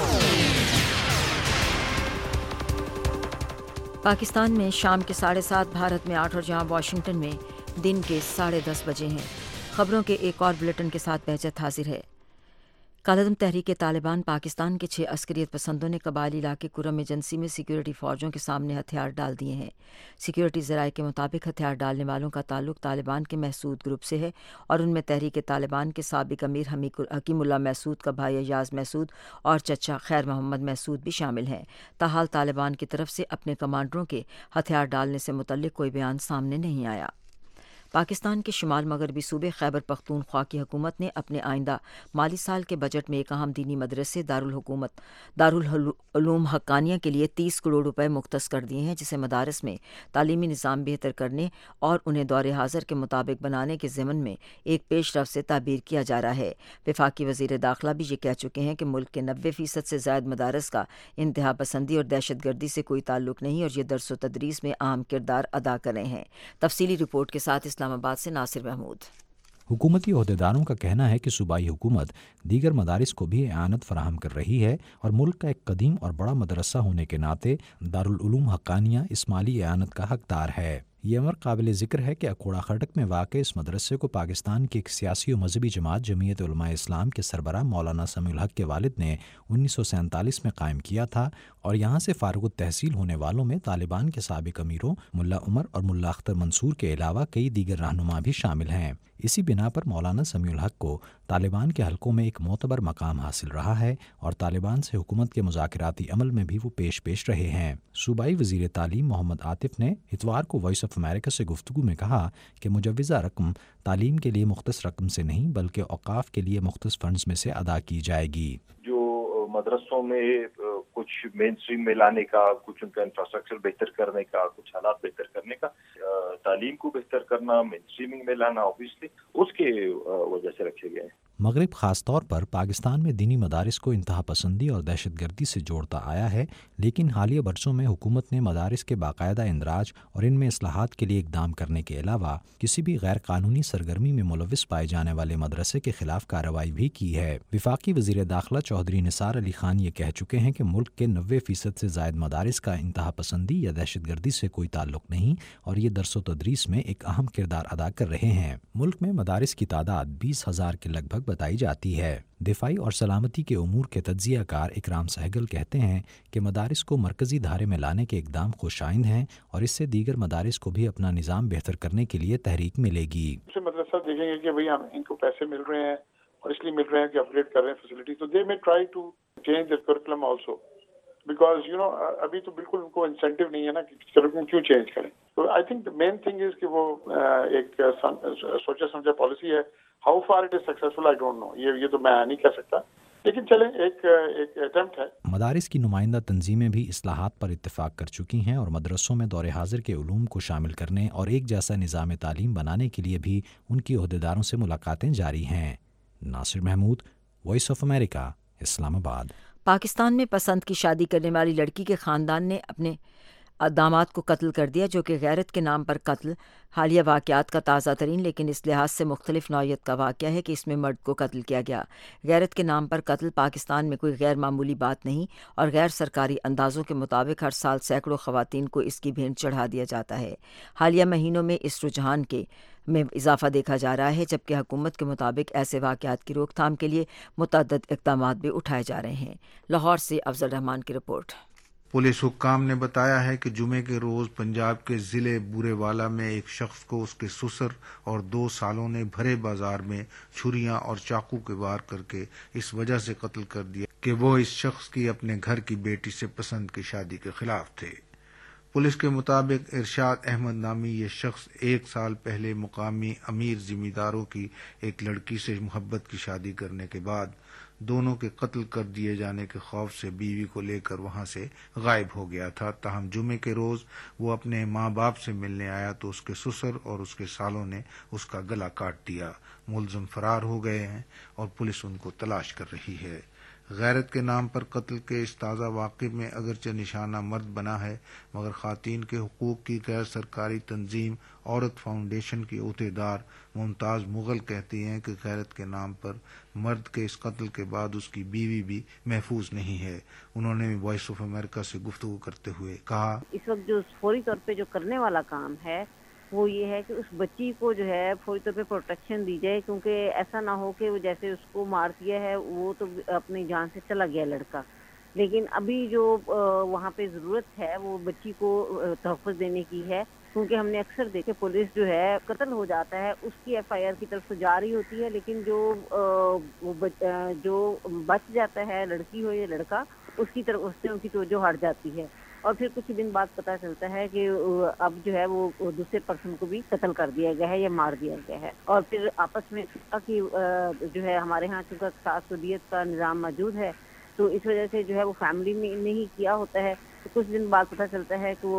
S1: پاکستان میں شام کے ساڑھے سات، بھارت میں آٹھ اور جہاں واشنگٹن میں دن کے ساڑھے دس بجے ہیں۔ خبروں کے ایک اور بلیٹن کے ساتھ بہجت حاضر ہے۔ کالعدم تحریک طالبان پاکستان کے چھ عسکریت پسندوں نے قبائلی علاقے کرم ایجنسی میں سیکیورٹی فوجوں کے سامنے ہتھیار ڈال دیے ہیں۔ سیکیورٹی ذرائع کے مطابق ہتھیار ڈالنے والوں کا تعلق طالبان کے محسود گروپ سے ہے اور ان میں تحریک طالبان کے سابق امیر حکیم اللہ محسود کا بھائی ایاز محسود اور چچا خیر محمد محسود بھی شامل ہیں۔ تاحال طالبان کی طرف سے اپنے کمانڈروں کے ہتھیار ڈالنے سے متعلق کوئی بیان سامنے نہیں آیا۔ پاکستان کے شمال مغربی صوبے خیبر پختونخوا کی حکومت نے اپنے آئندہ مالی سال کے بجٹ میں ایک اہم دینی مدرسے دارالحکومت دارالعلوم حقانیہ کے لیے تیس کروڑ روپے مختص کر دیے ہیں، جسے مدارس میں تعلیمی نظام بہتر کرنے اور انہیں دور حاضر کے مطابق بنانے کے ضمن میں ایک پیش رفت سے تعبیر کیا جا رہا ہے۔ وفاقی وزیر داخلہ بھی یہ کہہ چکے ہیں کہ ملک کے نوے فیصد سے زائد مدارس کا انتہا پسندی اور دہشت گردی سے کوئی تعلق نہیں اور یہ درس و تدریس میں اہم کردار ادا کر رہے ہیں۔ تفصیلی رپورٹ کے ساتھ اسلام آباد سے ناصر محمود۔
S3: حکومتی عہدیداروں کا کہنا ہے کہ صوبائی حکومت دیگر مدارس کو بھی اعانت فراہم کر رہی ہے اور ملک کا ایک قدیم اور بڑا مدرسہ ہونے کے ناطے دارالعلوم حقانیہ اس مالی اعانت کا حقدار ہے۔ یہ امر قابل ذکر ہے کہ اکوڑا خٹک میں واقع اس مدرسے کو پاکستان کی ایک سیاسی و مذہبی جماعت جمعیت علماء اسلام کے سربراہ مولانا سمیع الحق کے والد نے انیس سو سینتالیس میں قائم کیا تھا اور یہاں سے فارغ التحصیل ہونے والوں میں طالبان کے سابق امیروں ملا عمر اور ملا اختر منصور کے علاوہ کئی دیگر رہنما بھی شامل ہیں۔ اسی بنا پر مولانا سمیع الحق کو طالبان کے حلقوں میں ایک معتبر مقام حاصل رہا ہے اور طالبان سے حکومت کے مذاکراتی عمل میں بھی وہ پیش پیش رہے ہیں۔ صوبائی وزیر تعلیم محمد عاطف نے اتوار کو وائس آف امریکہ سے گفتگو میں کہا کہ مجوزہ رقم تعلیم کے لیے مختص رقم سے نہیں بلکہ اوقاف کے لیے مختص فنڈز میں سے ادا کی جائے گی۔
S20: جو مدرسوں میں کچھ مین اسٹریم میں لانے کا، کچھ ان کا انفراسٹرکچر بہتر کرنے کا، کچھ حالات بہتر کرنے کا، تعلیم کو بہتر کرنا، مین اسٹریمنگ میں لانا، اوبیسلی اس کے وجہ سے رکھے گئے ہیں۔
S3: مغرب خاص طور پر پاکستان میں دینی مدارس کو انتہا پسندی اور دہشت گردی سے جوڑتا آیا ہے، لیکن حالیہ برسوں میں حکومت نے مدارس کے باقاعدہ اندراج اور ان میں اصلاحات کے لیے اقدام کرنے کے علاوہ کسی بھی غیر قانونی سرگرمی میں ملوث پائے جانے والے مدرسے کے خلاف کارروائی بھی کی ہے۔ وفاقی وزیر داخلہ چودھری نثار علی خان یہ کہہ چکے ہیں کہ ملک کے نوے فیصد سے زائد مدارس کا انتہا پسندی یا دہشت گردی سے کوئی تعلق نہیں اور یہ درس و تدریس میں ایک اہم کردار ادا کر رہے ہیں۔ ملک میں مدارس کی تعداد بیس ہزار کے لگ بھگ بتائی جاتی ہے۔ دفاعی اور سلامتی کے امور کے تجزیہ کار اکرام سہگل کہتے ہیں کہ مدارس کو مرکزی دھارے میں لانے کے اقدام خوش آئند ہیں اور اس سے دیگر مدارس کو بھی اپنا نظام بہتر کرنے کے لیے تحریک ملے گی۔
S21: مدرسہ دیکھیں گے کہ بھئی ہم ان کو پیسے مل رہے ہیں اور اس لیے مل رہے ہیں کہ اپگریڈ کر رہے ہیں فیسلٹی، تو they may try to change their curriculum also, because you know ابھی تو بالکل ان کو انسینٹیو نہیں ہے نا کہ کریکولم کیوں چینج کریں۔ تو I think the main thing is کہ وہ ایک سوچا سمجھا پالیسی ہے۔ How far it is successful I don't know, یہ یہ تو میں نہیں کہہ سکتا، لیکن چلیں ایک ایک اٹیمپٹ ہے۔
S3: مدارس کی نمائندہ تنظیمیں بھی اصلاحات پر اتفاق کر چکی ہیں اور مدرسوں میں دور حاضر کے علوم کو شامل کرنے اور ایک جیسا نظام تعلیم بنانے کے لیے بھی ان کی عہدیداروں سے ملاقاتیں جاری ہیں۔ Nasir Mahmood, voice of America, Islamabad.
S1: Pakistan میں پسند کی شادی کرنے والی لڑکی کے خاندان نے اپنے داماد کو قتل کر دیا، جو کہ غیرت کے نام پر قتل حالیہ واقعات کا تازہ ترین لیکن اس لحاظ سے مختلف نوعیت کا واقعہ ہے کہ اس میں مرد کو قتل کیا گیا۔ غیرت کے نام پر قتل پاکستان میں کوئی غیر معمولی بات نہیں اور غیر سرکاری اندازوں کے مطابق ہر سال سینکڑوں خواتین کو اس کی بھینٹ چڑھا دیا جاتا ہے۔ حالیہ مہینوں میں اس رجحان کے میں اضافہ دیکھا جا رہا ہے، جبکہ حکومت کے مطابق ایسے واقعات کی روک تھام کے لیے متعدد اقدامات بھی اٹھائے جا رہے ہیں۔ لاہور سے افضل رحمان کی رپورٹ۔
S4: پولیس حکام نے بتایا ہے کہ جمعے کے روز پنجاب کے ضلع بورے والا میں ایک شخص کو اس کے سسر اور دو سالوں نے بھرے بازار میں چھریاں اور چاقو کے وار کر کے اس وجہ سے قتل کر دیا کہ وہ اس شخص کی اپنے گھر کی بیٹی سے پسند کی شادی کے خلاف تھے۔ पुलिस के मुताबिक इरशाद अहमद नामी ये शख्स एक साल पहले मुकामी अमीर जिम्मेदारों की एक लड़की से मोहब्बत की शादी करने के बाद दोनों के कत्ल कर दिए जाने के खौफ से बीवी को लेकर वहां से गायब हो गया था। ताहम जुमे के रोज वो अपने माँ बाप से मिलने आया तो उसके ससुर और उसके सालों ने उसका गला काट दिया। मुलजिम फरार हो गए हैं और पुलिस उनको तलाश कर रही है। गैरत के नाम पर कत्ल के इस ताज़ा वाक़े में अगरचे निशाना मर्द बना है, मगर ख़ातीन के हुकूक़ की गैर सरकारी तंजीम औरत फाउंडेशन की अहदेदार मुमताज़ मुग़ल कहती हैं कि गैरत के नाम पर मर्द के इस कत्ल के बाद उसकी बीवी भी महफूज नहीं है। उन्होंने वॉइस ऑफ अमेरिका से गुफ्तगू करते हुए कहा,
S2: इस वक्त जो फौरी तौर पे जो करने वाला काम है वो ये है कि उस बच्ची को जो है फौरी तौर पे प्रोटेक्शन दी जाए, क्योंकि ऐसा ना हो कि वो जैसे उसको मार दिया है वो तो अपनी जान से चला गया लड़का, लेकिन अभी जो वहाँ पे ज़रूरत है वो बच्ची को तहफ़्फ़ुज़ देने की है, क्योंकि हमने अक्सर देखे पुलिस जो है कत्ल हो जाता है उसकी एफ आई आर की तरफ से जारी होती है, लेकिन जो वो बच, जो बच जाता है लड़की हो या लड़का उसकी तरफ उससे उनकी तवज्जो हट जाती है और फिर कुछ दिन बाद पता चलता है कि अब जो है वो दूसरे पर्सन को भी कत्ल कर दिया गया है या मार दिया गया है। और फिर आपस में कि जो है हमारे यहाँ चूँकि सास वदियत का निज़ाम मौजूद है तो इस वजह से जो है वो फैमिली में नहीं किया होता है, तो कुछ दिन बाद पता चलता है कि वो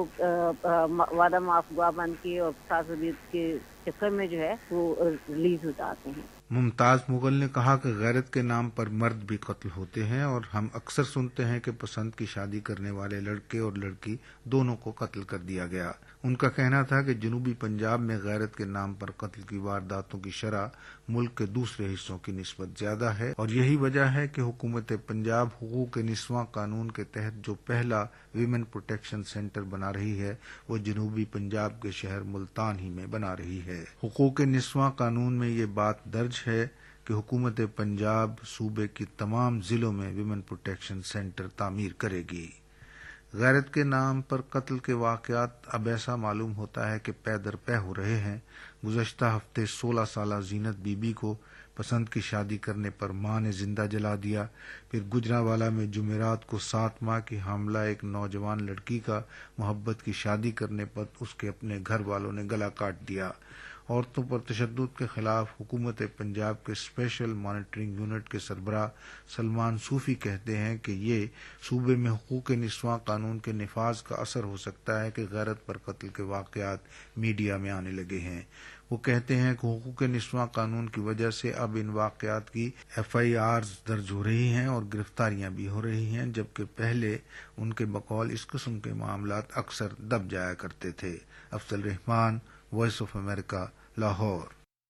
S2: वादा माफ गुआ बन के और सास वदियत के चक्कर में जो है वो रिलीज हो जाते हैं।
S4: मुमताज़ मुग़ल ने कहा कि गैरत के नाम पर मर्द भी कत्ल होते हैं और हम अक्सर सुनते हैं कि पसंद की शादी करने वाले लड़के और लड़की दोनों को कत्ल कर दिया गया। उनका कहना था कि जनूबी पंजाब में गैरत के नाम पर कत्ल की वारदातों की शरह मुल्क के दूसरे हिस्सों की निस्बत ज्यादा है और यही वजह है कि हुकूमत पंजाब हुकूक निस्वां कानून के तहत जो पहला विमेन प्रोटेक्शन सेंटर बना रही है वो जनूबी पंजाब के शहर मुल्तान ही में बना रही है। हुकूक निस्वां कानून में ये बात दर्ज है कि हुकूमत पंजाब सूबे की तमाम जिलों में विमेन प्रोटेक्शन सेंटर तामीर करेगी। गैरत के नाम पर कत्ल के वाक़यात अब ऐसा मालूम होता है कि पै दर पै हो रहे हैं। गुज़श्ता हफ्ते सोलह साला जीनत बीबी को पसंद की शादी करने पर मां ने जिंदा जला दिया। फिर गुजरांवाला में जुमेरात को सात माह की हामला एक नौजवान लड़की का मोहब्बत की शादी करने पर उसके अपने घर वालों ने गला काट दिया। औरतों पर तशद्दुद के खिलाफ हुकूमत पंजाब के स्पेशल मॉनिटरिंग यूनिट के सरबराह सलमान सूफी कहते हैं कि ये सूबे में हुकूक निस्वां कानून के निफाज का असर हो सकता है कि गैरत पर कत्ल के वाक़यात मीडिया में आने लगे हैं। वो कहते हैं कि हुकूक निस्वां कानून की वजह से अब इन वाक़यात की एफ आई आर्स दर्ज हो रही हैं और गिरफ्तारियां भी हो रही हैं, जबकि पहले उनके बकौल इस किस्म के मामलात अक्सर दब जाया करते थे। Afzal Rehman, voice of America, Lahore.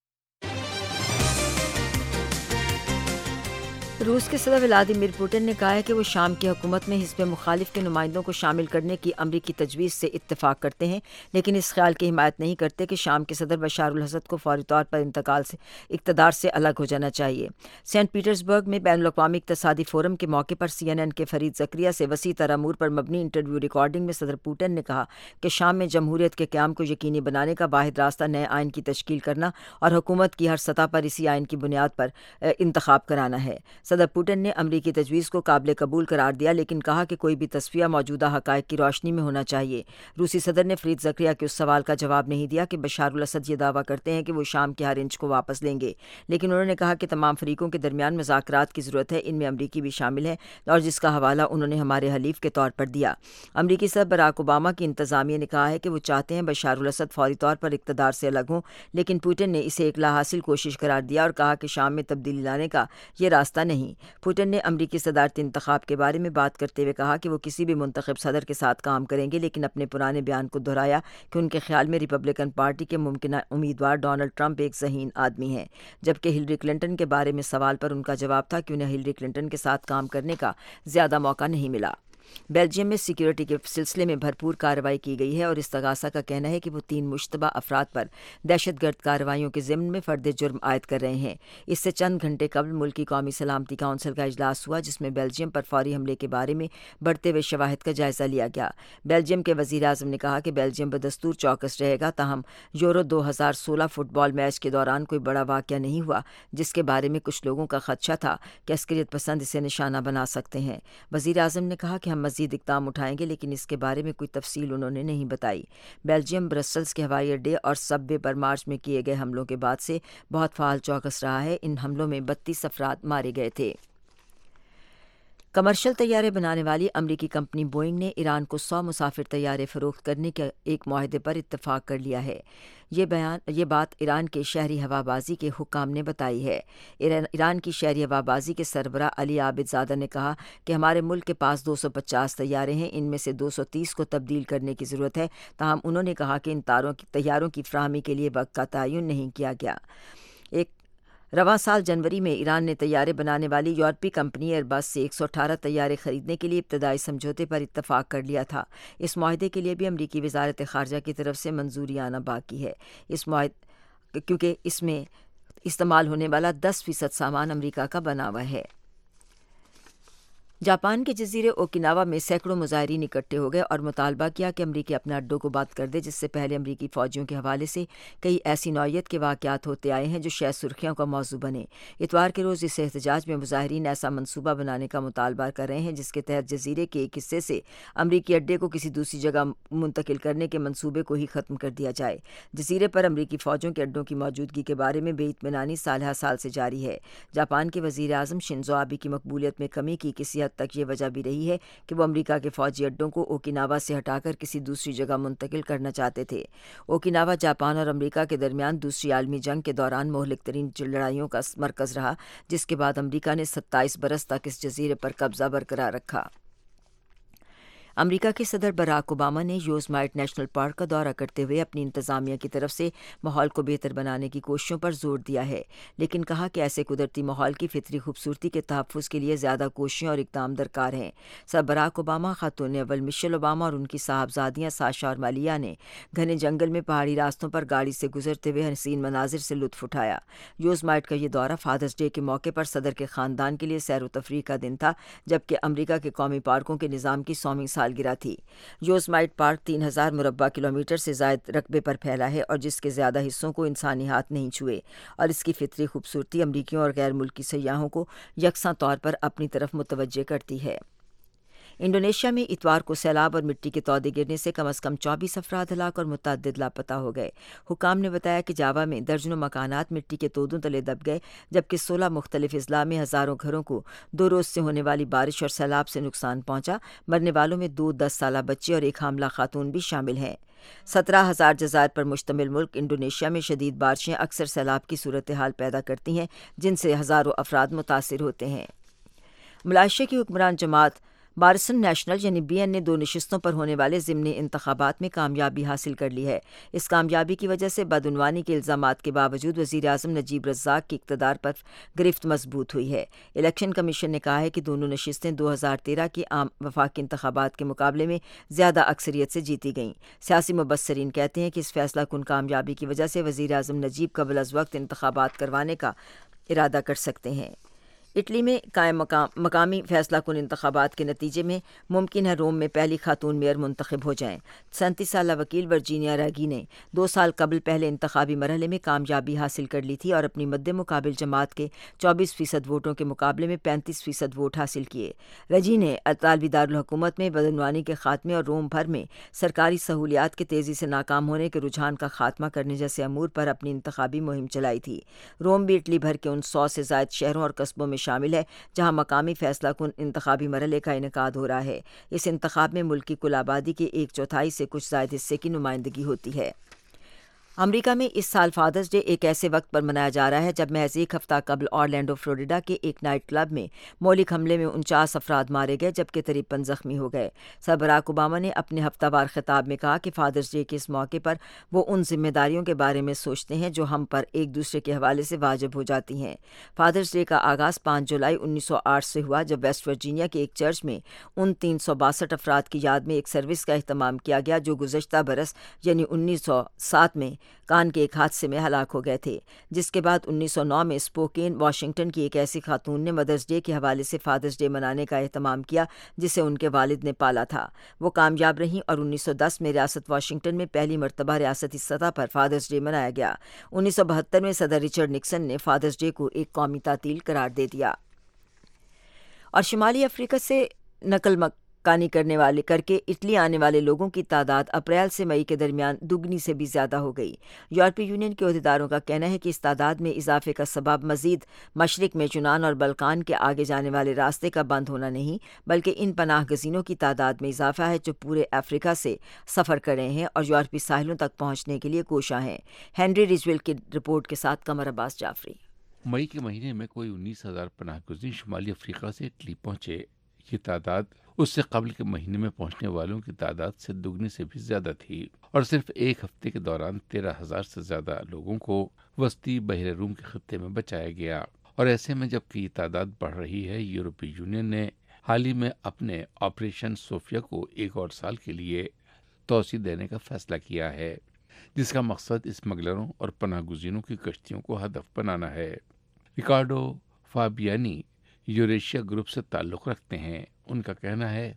S1: रूस के सदर व्लादिमीर पुतिन ने कहा है कि वो शाम की हुकूमत में हिज़्ब मुखालिफ के नुमाइंदों को शामिल करने की अमरीकी तजवीज़ से इत्तेफाक करते हैं, लेकिन इस ख्याल की हिमायत नहीं करते कि शाम के सदर बशार अल असद को फौरी तौर पर इंतकाल से इक़्तिदार से अलग हो जाना चाहिए। सेंट पीटर्सबर्ग में बैनुल अक़वामी इक़्तिसादी फोरम के मौके पर सी एन एन के फरीद ज़करिया से वसी तरामूर पर मबनी इंटरव्यू रिकॉर्डिंग में सदर पुतिन ने कहा कि शाम में जमहूरियत के क़याम को यकीनी बनाने का वाहिद रास्ता नए आइन की तश्कील करना और हुकूमत की हर सतह पर इसी आइन की बुनियाद पर इंतखाब कराना है। सदर पुतिन ने अमरीकी तजवीज़ को काबिल कबूल करार दिया, लेकिन कहा कि कोई भी तस्फिया मौजूदा हक़ाइक़ की रोशनी में होना चाहिए। रूसी सदर ने फरीद ज़करिया के उस सवाल का जवाब नहीं दिया कि बशार अल असद ये दावा करते हैं कि वो शाम के हर इंच को वापस लेंगे, लेकिन उन्होंने कहा कि तमाम फरीकों के दरमियान मुज़ाकरात की ज़रूरत है, इनमें अमरीकी भी शामिल है और जिसका हवाला उन्होंने हमारे हलीफ के तौर पर दिया। अमरीकी सदर बराक ओबामा की इंतज़ामिया ने कहा है कि वो चाहते हैं बशार अल असद फौरी तौर पर इक़्तिदार से अलग हों, लेकिन पुतिन ने इसे एक लाहासिल कोशिश करार दिया और कहा कि शाम में तब्दीली लाने का ये रास्ता नहीं। पुतिन ने अमरीकी सदारती इंतखाब के बारे में बात करते हुए कहा कि वो किसी भी मुंतखब सदर के साथ काम करेंगे, लेकिन अपने पुराने बयान को दोहराया कि उनके ख्याल में रिपब्लिकन पार्टी के मुमकिन उम्मीदवार डोनाल्ड ट्रंप एक ज़हीन आदमी हैं, जबकि हिलरी क्लिंटन के बारे में सवाल पर उनका जवाब था कि उन्हें हिलरी क्लिंटन के साथ काम करने का ज़्यादा मौका नहीं मिला। बेल्जियम में सिक्योरिटी के सिलसिले में भरपूर कार्रवाई की गई है और इस्तगासा का कहना है कि वो तीन मुश्तबा अफराद पर दहशतगर्द कार्रवाइयों के ज़िम्न में फ़र्द जुर्म आयद कर रहे हैं। इससे चंद घंटे कबल मुल्की कौमी सलामती काउंसिल का इजलास हुआ, जिसमें बेल्जियम पर फौरी हमले के बारे में बढ़ते हुए शवाहिद का जायज़ा लिया गया। बेल्जियम के वज़ीर आज़म ने कहा कि बेल्जियम बदस्तूर चौकस रहेगा, ताहम यूरो दो हज़ार सोलह फुटबॉल मैच के दौरान कोई बड़ा वाक़या नहीं हुआ जिसके बारे में कुछ लोगों का खदशा था कि अस्करियत पसंद इसे निशाना बना सकते हैं। वज़ीर आज़म ने कहा कि ہم مزید اقدام اٹھائیں گے، لیکن اس کے بارے میں کوئی تفصیل انہوں نے نہیں بتائی۔ بیلجیم برسلز کے ہوائی اڈے اور سب وے پر مارچ میں کیے گئے حملوں کے بعد سے بہت فعال چوکس رہا ہے۔ ان حملوں میں بتیس افراد مارے گئے تھے۔ کمرشل طیارے بنانے والی امریکی کمپنی بوئنگ نے ایران کو سو مسافر طیارے فروخت کرنے کے ایک معاہدے پر اتفاق کر لیا ہے۔ یہ بیان یہ بات ایران کے شہری ہوا بازی کے حکام نے بتائی ہے۔ ایران کی شہری ہوا بازی کے سربراہ علی عابد زادہ نے کہا کہ ہمارے ملک کے پاس دو سو پچاس طیارے ہیں، ان میں سے دو سو تیس کو تبدیل کرنے کی ضرورت ہے، تاہم انہوں نے کہا کہ ان طیاروں کی فراہمی کے لیے وقت کا تعین نہیں کیا گیا۔ ایک رواں سال جنوری میں ایران نے طیارے بنانے والی یورپی کمپنی ایئر بس سے ایک سو اٹھارہ طیارے خریدنے کے لیے ابتدائی سمجھوتے پر اتفاق کر لیا تھا۔ اس معاہدے کے لیے بھی امریکی وزارت خارجہ کی طرف سے منظوری آنا باقی ہے، اس معاہدے کیونکہ اس میں استعمال ہونے والا دس فیصد سامان امریکہ کا بنا ہوا ہے۔ جاپان کے جزیرے اوکیناوا میں سینکڑوں مظاہرین اکٹھے ہو گئے اور مطالبہ کیا کہ امریکی اپنے اڈوں کو بند کر دے، جس سے پہلے امریکی فوجیوں کے حوالے سے کئی ایسی نوعیت کے واقعات ہوتے آئے ہیں جو شاید سرخیوں کا موضوع بنے۔ اتوار کے روز اس احتجاج میں مظاہرین ایسا منصوبہ بنانے کا مطالبہ کر رہے ہیں جس کے تحت جزیرے کے ایک حصے سے امریکی اڈے کو کسی دوسری جگہ منتقل کرنے کے منصوبے کو ہی ختم کر دیا جائے۔ جزیرے پر امریکی فوجوں کے اڈوں کی موجودگی کے بارے میں بے اطمینانی سال ہر سال سے جاری ہے۔ جاپان کے وزیر اعظم شنزو آبے کی مقبولیت میں کمی کی کسی حد تک یہ وجہ بھی رہی ہے کہ وہ امریکہ کے فوجی اڈوں کو اوکیناوا سے ہٹا کر کسی دوسری جگہ منتقل کرنا چاہتے تھے۔ اوکیناوا جاپان اور امریکہ کے درمیان دوسری عالمی جنگ کے دوران مہلک ترین لڑائیوں کا مرکز رہا، جس کے بعد امریکہ نے ستائیس برس تک اس جزیرے پر قبضہ برقرار رکھا۔ امریکہ کے صدر براک اوباما نے یوزمائٹ نیشنل پارک کا دورہ کرتے ہوئے اپنی انتظامیہ کی طرف سے ماحول کو بہتر بنانے کی کوششوں پر زور دیا ہے، لیکن کہا کہ ایسے قدرتی ماحول کی فطری خوبصورتی کے تحفظ کے لیے زیادہ کوششیں اور اقدام درکار ہیں۔ صدر براک اوباما، خاتون اول مشیل اوباما اور ان کی صاحبزادیاں ساشا اور مالیا نے گھنے جنگل میں پہاڑی راستوں پر گاڑی سے گزرتے ہوئے حسین مناظر سے لطف اٹھایا۔ یوزمائٹ کا یہ دورہ فادرز ڈے کے موقع پر صدر کے خاندان کے لیے سیر و تفریح کا دن تھا، جبکہ امریکہ کے قومی پارکوں کے نظام کی سوویں سالگرہ تھی۔ یوزمائٹ پارک تین ہزار مربع کلومیٹر سے زائد رقبے پر پھیلا ہے اور جس کے زیادہ حصوں کو انسانی ہاتھ نہیں چھوئے، اور اس کی فطری خوبصورتی امریکیوں اور غیر ملکی سیاحوں کو یکساں طور پر اپنی طرف متوجہ کرتی ہے۔ انڈونیشیا میں اتوار کو سیلاب اور مٹی کے تودے گرنے سے کم از کم چوبیس افراد ہلاک اور متعدد لاپتہ ہو گئے۔ حکام نے بتایا کہ جاوا میں درجنوں مکانات مٹی کے تودوں تلے دب گئے، جبکہ سولہ مختلف اضلاع میں ہزاروں گھروں کو دو روز سے ہونے والی بارش اور سیلاب سے نقصان پہنچا۔ مرنے والوں میں دو دس سالہ بچے اور ایک حاملہ خاتون بھی شامل ہیں۔ سترہ ہزار جزائر پر مشتمل ملک انڈونیشیا میں شدید بارشیں اکثر سیلاب کی صورتحال پیدا کرتی ہیں، جن سے ہزاروں افراد متاثر ہوتے ہیں۔ ملائیشیا کی حکمران جماعت بارسن نیشنل یعنی بی این نے دو نشستوں پر ہونے والے ضمنی انتخابات میں کامیابی حاصل کر لی ہے۔ اس کامیابی کی وجہ سے بدعنوانی کے الزامات کے باوجود وزیر اعظم نجیب رزاق کی اقتدار پر گرفت مضبوط ہوئی ہے۔ الیکشن کمیشن نے کہا ہے کہ دونوں نشستیں دو ہزار تیرہ کے عام وفاقی انتخابات کے مقابلے میں زیادہ اکثریت سے جیتی گئیں۔ سیاسی مبصرین کہتے ہیں کہ اس فیصلہ کن کامیابی کی وجہ سے وزیر اعظم نجیب قبل از وقت انتخابات کروانے کا ارادہ کر سکتے ہیں۔ اٹلی میں قائم مقام مقامی فیصلہ کن انتخابات کے نتیجے میں ممکن ہے روم میں پہلی خاتون میئر منتخب ہو جائیں۔ سینتیس سالہ وکیل ورجینیا ریگی نے دو سال قبل پہلے انتخابی مرحلے میں کامیابی حاصل کر لی تھی اور اپنی مد مقابل جماعت کے چوبیس فیصد ووٹوں کے مقابلے میں پینتیس فیصد ووٹ حاصل کیے۔ ریگی نے اطالوی دارالحکومت میں بدعنوانی کے خاتمے اور روم بھر میں سرکاری سہولیات کے تیزی سے ناکام ہونے کے رجحان کا خاتمہ کرنے جیسے امور پر اپنی انتخابی مہم چلائی تھی۔ روم بھی اٹلی بھر کے ان سو سے زائد شہروں اور قصبوں میں شامل ہے جہاں مقامی فیصلہ کن انتخابی مرحلے کا انعقاد ہو رہا ہے۔ اس انتخاب میں ملک کی کل آبادی کے ایک چوتھائی سے کچھ زائد حصے کی نمائندگی ہوتی ہے۔ امریکہ میں اس سال فادرز ڈے ایک ایسے وقت پر منایا جا رہا ہے جب محض ایک ہفتہ قبل اورلینڈو فلوریڈا کے ایک نائٹ کلب میں مہلک حملے میں انچاس افراد مارے گئے جبکہ تریپن زخمی ہو گئے۔ صدر براک اوباما نے اپنے ہفتہ وار خطاب میں کہا کہ فادرز ڈے کے اس موقع پر وہ ان ذمہ داریوں کے بارے میں سوچتے ہیں جو ہم پر ایک دوسرے کے حوالے سے واجب ہو جاتی ہیں۔ فادرز ڈے کا آغاز پانچ جولائی انیس سو آٹھ سے ہوا جب ویسٹ ورجینیا کے ایک چرچ میں ان تین سو باسٹھ افراد کی یاد میں ایک سروس کا اہتمام کیا گیا جو گزشتہ برس یعنی انیس سو سات میں کان کے ایک حادثے میں ہلاک ہو گئے تھے، جس کے بعد انیس سو نو میں اسپوکین واشنگٹن کی ایک ایسی خاتون نے مدرز ڈے کے حوالے سے فادرز ڈے منانے کا اہتمام کیا جسے ان کے والد نے پالا تھا۔ وہ کامیاب رہیں اور انیس سو دس میں ریاست واشنگٹن میں پہلی مرتبہ ریاستی سطح پر فادرز ڈے منایا گیا۔ انیس سو بہتر میں صدر رچرڈ نکسن نے فادرز ڈے کو ایک قومی تعطیل قرار دے دیا۔ اور شمالی افریقہ سے نقل کانی کرنے والے کر کے اٹلی آنے والے لوگوں کی تعداد اپریل سے مئی کے درمیان دگنی سے بھی زیادہ ہو گئی۔ یورپی یونین کے عہدیداروں کا کہنا ہے کہ اس تعداد میں اضافے کا سبب مزید مشرق میں یونان اور بلقان کے آگے جانے والے راستے کا بند ہونا نہیں، بلکہ ان پناہ گزینوں کی تعداد میں اضافہ ہے جو پورے افریقہ سے سفر کر رہے ہیں اور یورپی ساحلوں تک پہنچنے کے لیے کوشاں ہیں۔ ہینری ریجویل کی رپورٹ کے ساتھ قمر عباس جعفری۔
S5: مئی کے مہینے میں کوئی انیس ہزار پناہ گزین شمالی افریقہ سے اٹلی پہنچے۔ یہ تعداد اس سے قبل کے مہینے میں پہنچنے والوں کی تعداد سے دگنی سے بھی زیادہ تھی، اور صرف ایک ہفتے کے دوران تیرہ ہزار سے زیادہ لوگوں کو وسطی بحر روم کے خطے میں بچایا گیا۔ اور ایسے میں جبکہ یہ تعداد بڑھ رہی ہے، یورپی یونین نے حال ہی میں اپنے آپریشن صوفیہ کو ایک اور سال کے لیے توسیع دینے کا فیصلہ کیا ہے، جس کا مقصد اسمگلروں اور پناہ گزینوں کی کشتیوں کو ہدف بنانا ہے۔ ریکارڈو فابیانی یوریشیا گروپ سے تعلق رکھتے ہیں۔ ان کا کہنا ہے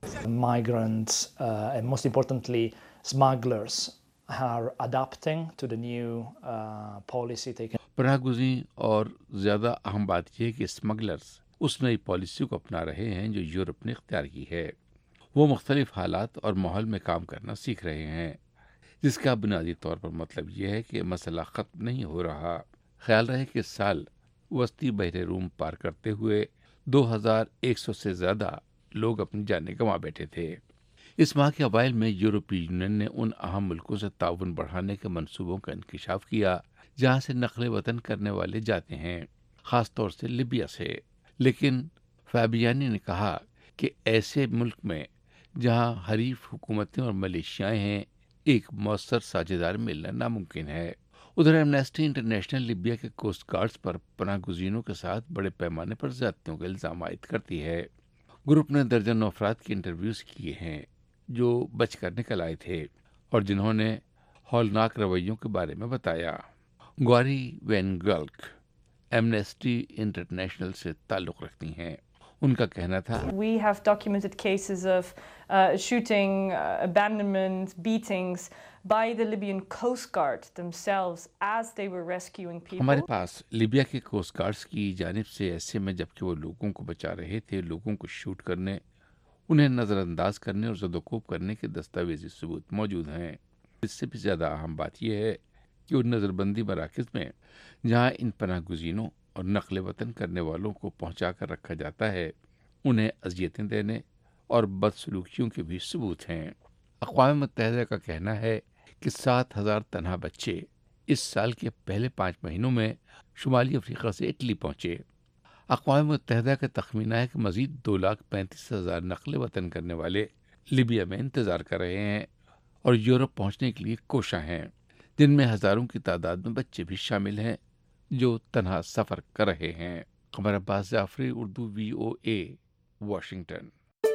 S22: Migrants uh, and most importantly smugglers are adapting to the new uh, policy taken.
S5: پناہ گزین اور زیادہ اہم بات یہ ہے کہ اسمگلرز اس نئی پالیسی کو اپنا رہے ہیں جو یورپ نے اختیار کی ہے۔ وہ مختلف حالات اور ماحول میں کام کرنا سیکھ رہے ہیں، جس کا بنیادی طور پر مطلب یہ ہے کہ مسئلہ ختم نہیں ہو رہا۔ خیال رہے کہ اس سال وسطی بحر روم پار کرتے ہوئے دو ہزار ایک سو سے زیادہ لوگ اپنی جانیں گنوا بیٹھے تھے۔ اس ماہ کے اوائل میں یورپی یونین نے ان اہم ملکوں سے تعاون بڑھانے کے منصوبوں کا انکشاف کیا جہاں سے نقل وطن کرنے والے جاتے ہیں، خاص طور سے لیبیا سے۔ لیکن فابیانی نے کہا کہ ایسے ملک میں جہاں حریف حکومتیں اور ملیشیائیں ہیں، ایک مؤثر ساجھیدار ملنا ناممکن ہے۔ ادھر ایمنسٹی انٹرنیشنل لیبیا کے کوسٹ گارڈز پر پناہ گزینوں کے ساتھ بڑے پیمانے پر زیادتیوں کا الزام عائد کرتی ہے۔ گروپ نے درجنوں افراد کے انٹرویوز کیے ہیں جو بچ کر نکل آئے تھے اور جنہوں نے ہولناک رویوں کے بارے میں بتایا۔ Gauri van Gulik Amnesty International سے تعلق رکھتی ہیں۔ ان کا کہنا تھا
S23: We have documented cases of uh, shooting, uh, abandonment, beatings by the Libyan Coast Guard themselves as they were rescuing people.
S5: ہمارے پاس لیبیا کے کوسٹ گارڈز کی جانب سے ایسے میں جبکہ وہ لوگوں کو بچا رہے تھے، لوگوں کو شوٹ کرنے، انہیں نظر انداز کرنے اور زدوکوب کرنے کے دستاویزی ثبوت موجود ہیں۔ اس سے بھی زیادہ اہم بات یہ ہے کہ ان نظر بندی مراکز میں جہاں ان پناہ گزینوں اور نقل وطن کرنے والوں کو پہنچا کر رکھا جاتا ہے، انہیں اذیتیں دینے اور بدسلوکیوں کے بھی ثبوت ہیں۔ اقوام متحدہ کا کہنا ہے کہ سات ہزار تنہا بچے اس سال کے پہلے پانچ مہینوں میں شمالی افریقہ سے اٹلی پہنچے۔ اقوام متحدہ کا تخمینہ ہے کہ مزید دو لاکھ پینتیس ہزار نقل وطن کرنے والے لیبیا میں انتظار کر رہے ہیں اور یورپ پہنچنے کے لیے کوشاں ہیں، جن میں ہزاروں کی تعداد میں بچے بھی شامل ہیں جو تنہا سفر کر رہے ہیں۔ Qamar Abbas Jafri, Urdu V O A, Washington.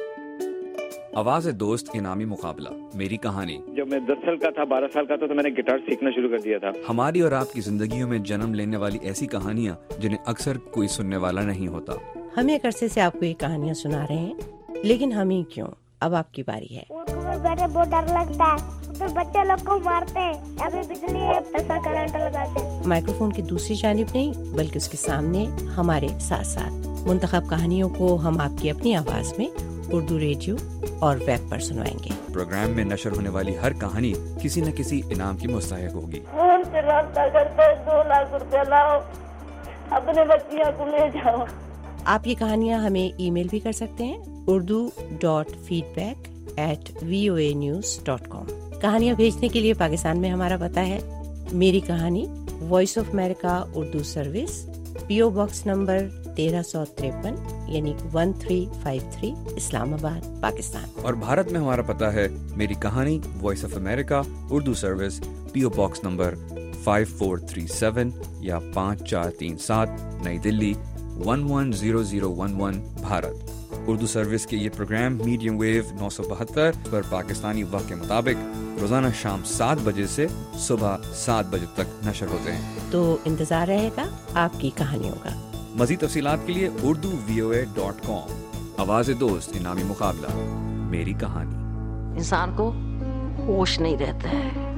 S24: آواز دوست انعامی مقابلہ میری کہانی۔
S25: جب میں دس سال کا تھا، بارہ سال کا تھا تو میں نے گٹار سیکھنا شروع کر دیا تھا۔
S24: ہماری اور آپ کی زندگیوں میں جنم لینے والی ایسی کہانیاں جنہیں اکثر کوئی سننے والا نہیں ہوتا۔
S17: ہم ایک عرصے سے آپ کو یہ کہانیاں سنا رہے ہیں، لیکن ہم ہی کیوں، اب آپ کی باری ہے۔
S26: بیٹھے بہت ڈر لگتا ہے، تو بچے لوگ کو مارتے ہیں، ابھی بجلی ہے ایسا کرنٹ لگاتے ہیں۔
S17: مائکروفون کی دوسری جانب نہیں بلکہ اس کے سامنے ہمارے ساتھ ساتھ منتخب کہانیوں کو ہم آپ کی اپنی آواز میں اردو ریڈیو اور ویب پر سنوائیں گے۔
S24: پروگرام میں نشر ہونے والی ہر کہانی کسی نہ کسی انعام کی مستحق ہوگی۔
S26: فون سے رابطہ کرتے دو لاکھ روپے لاؤ، اپنے بچیاں کو لے جاؤ۔
S17: آپ یہ کہانیاں ہمیں ای میل بھی کر سکتے ہیں، Urdu dot feedback at V O A news dot com. کہانیاں بھیجنے کے لیے پاکستان میں ہمارا پتہ ہے میری کہانی، voice of America Urdu service, P O box number تیرہ سو تریپن یعنی one three five three, Islamabad, Pakistan.
S24: اور بھارت میں ہمارا پتہ ہے میری کہانی، voice of America Urdu service, P O box number five four three seven یا پانچ چار تین سات، نئی Delhi one one zero zero one one, Bharat. Urdu service کے یہ پروگرام میڈیم ویو نو سو بہتر پر پاکستانی وقت کے مطابق روزانہ شام سات بجے سے صبح سات بجے تک نشر ہوتے ہیں،
S17: تو انتظار رہے گا آپ کی کہانیوں کا۔
S24: مزید تفصیلات کے لیے اردو وی او اے ڈاٹ کام۔ آواز دوست انعامی مقابلہ میری کہانی۔
S27: انسان کو ہوش نہیں رہتا ہے،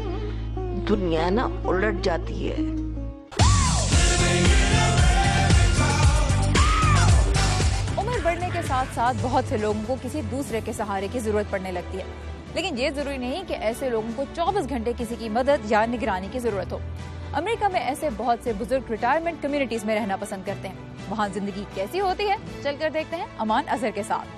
S27: دنیا نا الٹ جاتی ہے۔
S23: عمر بڑھنے کے ساتھ
S6: ساتھ ساتھ بہت سے لوگوں کو کسی دوسرے کے سہارے کی ضرورت پڑنے لگتی ہے، لیکن یہ ضروری نہیں کہ ایسے لوگوں کو چوبیس گھنٹے کسی کی مدد یا نگرانی کی ضرورت ہو۔ امریکہ میں ایسے بہت سے بزرگ ریٹائرمنٹ کمیونٹیز میں رہنا پسند کرتے ہیں۔ وہاں زندگی کیسی ہوتی ہے، چل کر دیکھتے ہیں امان اظہر کے ساتھ۔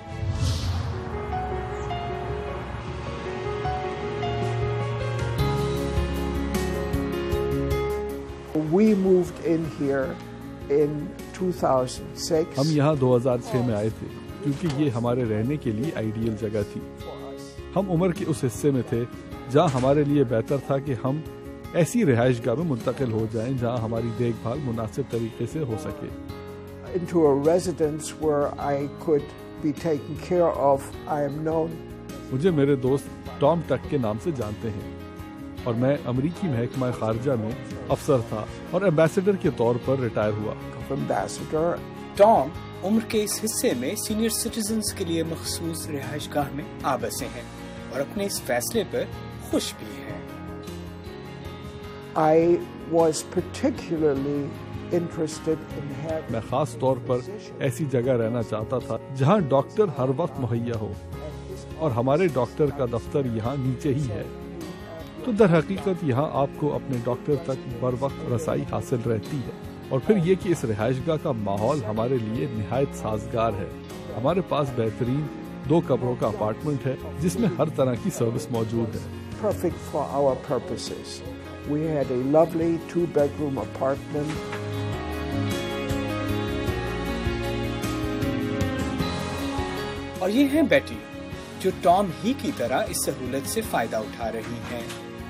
S7: We moved in here in two thousand six.
S9: ہم یہاں دو ہزار چھ میں آئے تھے کیونکہ یہ ہمارے رہنے کے لیے آئیڈیل جگہ تھی۔ ہم عمر کے اس حصے میں تھے جہاں ہمارے لیے بہتر تھا کہ ہم ایسی رہائش گاہ میں منتقل ہو جائیں جہاں ہماری دیکھ بھال مناسب طریقے سے ہو سکے۔
S7: Into a residence where I could be taken care of. I am known.
S9: مجھے میرے دوست ٹام ٹک کے نام سے جانتے ہیں اور میں امریکی محکمہ خارجہ میں افسر تھا اور ایمبیسڈر کے طور پر ریٹائر ہوا۔
S7: Ambassador.
S10: ٹام عمر کے اس حصے میں سینئر سٹیزنز کے لیے مخصوص رہائش گاہ میں آبسے ہیں اور اپنے اس فیصلے پر خوش بھی ہیں۔
S7: I was particularly interested in having.
S9: میں خاص طور پر ایسی جگہ رہنا چاہتا تھا جہاں ڈاکٹر ہر وقت مہیا ہو، اور ہمارے ڈاکٹر کا دفتر یہاں نیچے ہی ہے، تو در حقیقت یہاں آپ کو اپنے ڈاکٹر تک بر وقت رسائی حاصل رہتی ہے۔ اور پھر یہ کہ اس رہائش گاہ کا ماحول ہمارے لیے نہایت سازگار ہے۔ ہمارے پاس بہترین دو کمروں کا اپارٹمنٹ ہے جس میں ہر طرح کی سروس موجود ہے۔
S7: Perfect for our purposes. We had a lovely two-bedroom apartment.
S10: اور یہ ہیں بیٹی جو ٹام ہی کی طرح اس سہولت سے فائدہ اٹھا رہی ہیں۔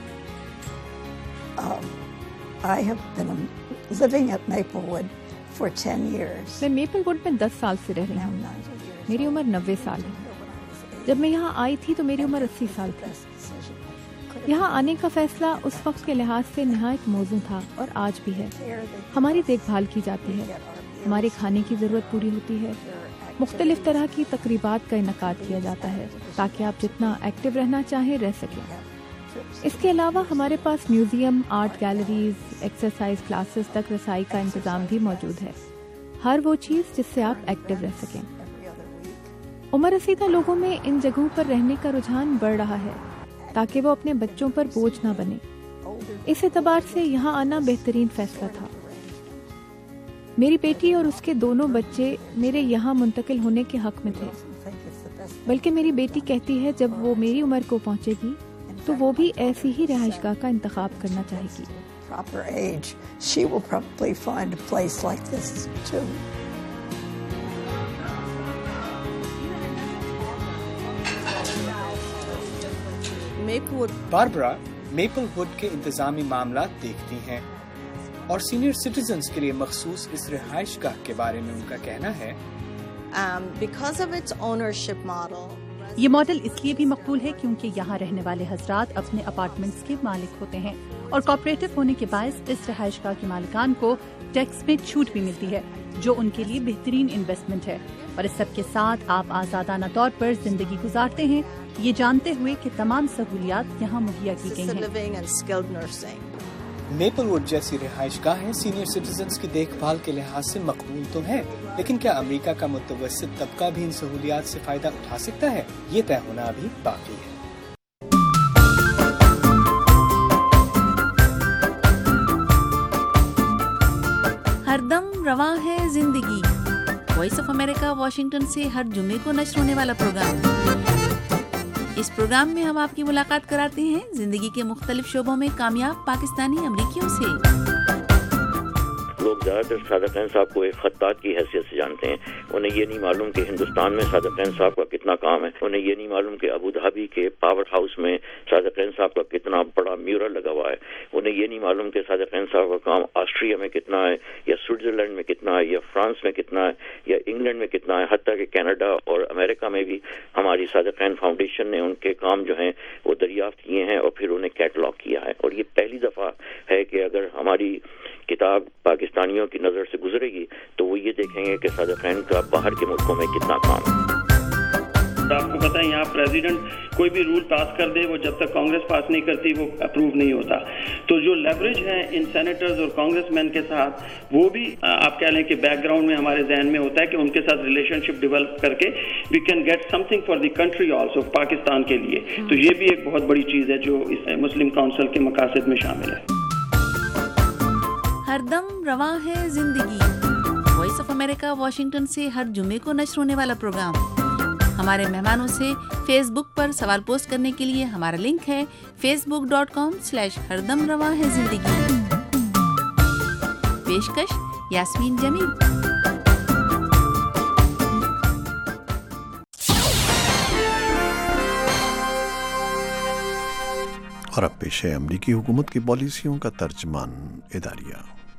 S11: Um, I have been living at Maplewood for ten years.
S12: میں میپل ووڈ میں دس سال سے رہ رہی ہوں۔ میری عمر نوے سال ہے۔ جب میں یہاں آئی تھی تو میری عمر اسی سال تھی۔ یہاں آنے کا فیصلہ اس وقت کے لحاظ سے نہایت موزوں تھا اور آج بھی ہے۔ ہماری دیکھ بھال کی جاتی ہے، ہمارے کھانے کی ضرورت پوری ہوتی ہے، مختلف طرح کی تقریبات کا انعقاد کیا جاتا ہے تاکہ آپ جتنا ایکٹیو رہنا چاہیں رہ سکیں۔ اس کے علاوہ ہمارے پاس museum, art galleries, exercise classes تک رسائی کا انتظام بھی موجود ہے، ہر وہ چیز جس سے آپ ایکٹیو رہ سکیں۔ عمر رسیدہ لوگوں میں ان جگہوں پر رہنے کا رجحان بڑھ رہا ہے تاکہ وہ اپنے بچوں پر بوجھ نہ بنے۔ اس اعتبار سے یہاں آنا بہترین فیصلہ تھا۔ میری بیٹی اور اس کے دونوں بچے میرے یہاں منتقل ہونے کے حق میں تھے، بلکہ میری بیٹی کہتی ہے جب وہ میری عمر کو پہنچے گی تو وہ بھی ایسی ہی رہائش گاہ کا انتخاب کرنا چاہے گی۔
S11: Proper age, she will probably find a place like this too.
S10: Barbara Maplewood کے انتظامی معاملات دیکھتی ہیں اور سینئر سٹیزنز کے لیے مخصوص اس رہائش گاہ کے بارے میں ان کا کہنا ہے،
S13: یہ ماڈل اس لیے بھی مقبول ہے کیونکہ یہاں رہنے والے حضرات اپنے اپارٹمنٹس کے مالک ہوتے ہیں اور کوآپریٹو ہونے کے باعث اس رہائش گاہ کے مالکان کو ٹیکس میں چھوٹ بھی ملتی ہے جو ان کے لیے بہترین انویسٹمنٹ ہے، اور اس سب کے ساتھ آپ آزادانہ طور پر زندگی گزارتے ہیں یہ جانتے ہوئے کہ تمام سہولیات یہاں مہیا کی گئی ہیں۔
S10: میپل ووڈ جیسی رہائش گاہیں سینئر سٹیزنز کی دیکھ بھال کے لحاظ سے مقبول تو ہیں، لیکن کیا امریکہ کا متوسط طبقہ بھی ان سہولیات سے فائدہ اٹھا سکتا ہے؟ یہ طے ہونا ابھی باقی ہے۔
S28: ہر دم رواں ہے زندگی، وائس آف امریکہ واشنگٹن سے ہر جمعے کو نشر ہونے والا پروگرام۔ اس پروگرام میں ہم آپ کی ملاقات کراتے ہیں زندگی کے مختلف شعبوں میں کامیاب پاکستانی امریکیوں سے۔
S29: لوگ زیادہ تر صادقین صاحب کو ایک خطاط کی حیثیت سے جانتے ہیں، انہیں یہ نہیں معلوم کہ ہندوستان میں صادقین صاحب کا کتنا کام ہے، انہیں یہ نہیں معلوم کہ ابو دھابی کے پاور ہاؤس میں صادقین صاحب کا کتنا بڑا میورل لگا ہوا ہے، انہیں یہ نہیں معلوم کہ صادقین صاحب کا کام آسٹریا میں کتنا ہے، یا سوئٹزرلینڈ میں کتنا ہے، یا فرانس میں کتنا ہے، یا انگلینڈ میں کتنا ہے، حتیٰ کہ کینیڈا اور امریکہ میں بھی ہماری صادقین فاؤنڈیشن نے ان کے کام جو ہیں وہ دریافت کیے ہیں اور پھر انہیں کیٹلاگ کیا ہے۔ اور یہ پہلی دفعہ ہے کہ اگر ہماری کتاب پاکستانیوں کی نظر سے گزرے گی تو وہ یہ دیکھیں گے کہ صادقین کا باہر کے ملکوں میں کتنا کام ہے۔
S30: آپ کو پتہ ہے یہاں پریزیڈنٹ
S3: کوئی بھی رول پاس کر دے وہ جب تک کانگریس پاس نہیں کرتی وہ اپروو نہیں ہوتا. تو جو لیوریج ہے ان سینیٹرز اور کانگریس مین کے ساتھ وہ بھی آپ کہہ لیں کہ بیک گراؤنڈ میں ہمارے ذہن میں ہوتا ہے کہ ان کے ساتھ ریلیشن شپ ڈیولپ کر کے we can get something for the country also, Pakistan کے لیے. تو یہ بھی ایک بہت بڑی چیز ہے جو اس مسلم کونسل کے مقاصد میں شامل ہے.
S28: ہر دم رواں ہے زندگی. وائس آف امریکہ واشنگٹن سے ہر جمعے کو نشر ہونے والا پروگرام. ہمارے مہمانوں سے فیس بک پر سوال پوسٹ کرنے کے لیے ہمارا لنک ہے Facebook dot com slash ہر دم رواں ہے زندگی. پیشکش یاسمین جمیل.
S8: اور اب پیش ہے امریکی حکومت کی پالیسیوں کا ترجمان اداریہ.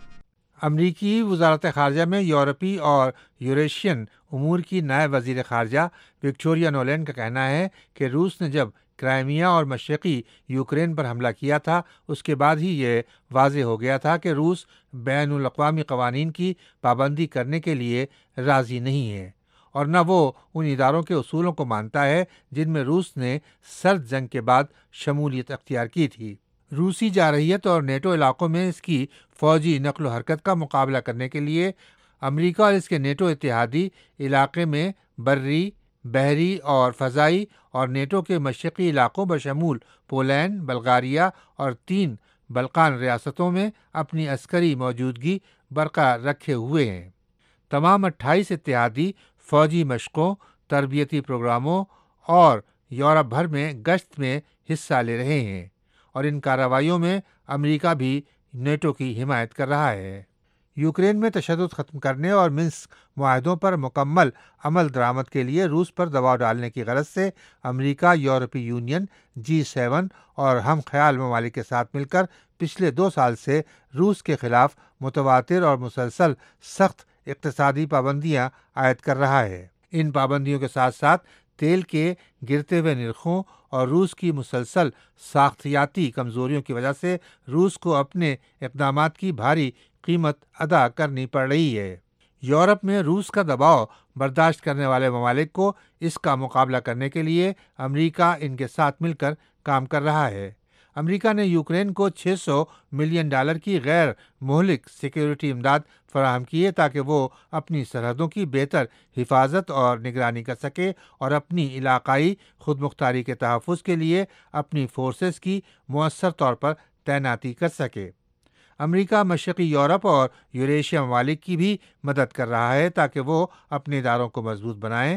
S14: امریکی وزارت خارجہ میں یورپی اور یوریشین امور کی نائب وزیر خارجہ وکٹوریا نولینڈ کا کہنا ہے کہ روس نے جب کرائمیا اور مشرقی یوکرین پر حملہ کیا تھا اس کے بعد ہی یہ واضح ہو گیا تھا کہ روس بین الاقوامی قوانین کی پابندی کرنے کے لیے راضی نہیں ہے اور نہ وہ ان اداروں کے اصولوں کو مانتا ہے جن میں روس نے سرد جنگ کے بعد شمولیت اختیار کی تھی. روسی جارحیت اور نیٹو علاقوں میں اس کی فوجی نقل و حرکت کا مقابلہ کرنے کے لیے امریکہ اور اس کے نیٹو اتحادی علاقے میں بری، بحری اور فضائی اور نیٹو کے مشرقی علاقوں بشمول پولینڈ، بلغاریہ اور تین بلقان ریاستوں میں اپنی عسکری موجودگی برقرار رکھے ہوئے ہیں. تمام اٹھائیس اتحادی فوجی مشقوں، تربیتی پروگراموں اور یورپ بھر میں گشت میں حصہ لے رہے ہیں اور ان کارروائیوں میں امریکہ بھی نیٹو کی حمایت کر رہا ہے. یوکرین میں تشدد ختم کرنے اور منسک معاہدوں پر مکمل عمل درآمد کے لیے روس پر دباؤ ڈالنے کی غرض سے امریکہ، یورپی یونین، جی سیون اور ہم خیال ممالک کے ساتھ مل کر پچھلے دو سال سے روس کے خلاف متواتر اور مسلسل سخت اقتصادی پابندیاں عائد کر رہا ہے. ان پابندیوں کے ساتھ ساتھ تیل کے گرتے ہوئے نرخوں اور روس کی مسلسل ساختیاتی کمزوریوں کی وجہ سے روس کو اپنے اقدامات کی بھاری قیمت ادا کرنی پڑ رہی ہے. یورپ میں روس کا دباؤ برداشت کرنے والے ممالک کو اس کا مقابلہ کرنے کے لیے امریکہ ان کے ساتھ مل کر کام کر رہا ہے. امریکہ نے یوکرین کو چھ سو ملین ڈالر کی غیر مہلک سیکیورٹی امداد فراہم کی ہے تاکہ وہ اپنی سرحدوں کی بہتر حفاظت اور نگرانی کر سکے اور اپنی علاقائی خود مختاری کے تحفظ کے لیے اپنی فورسز کی مؤثر طور پر تعیناتی کر سکے. امریکہ مشرقی یورپ اور یوریشیا ممالک کی بھی مدد کر رہا ہے تاکہ وہ اپنے اداروں کو مضبوط بنائیں،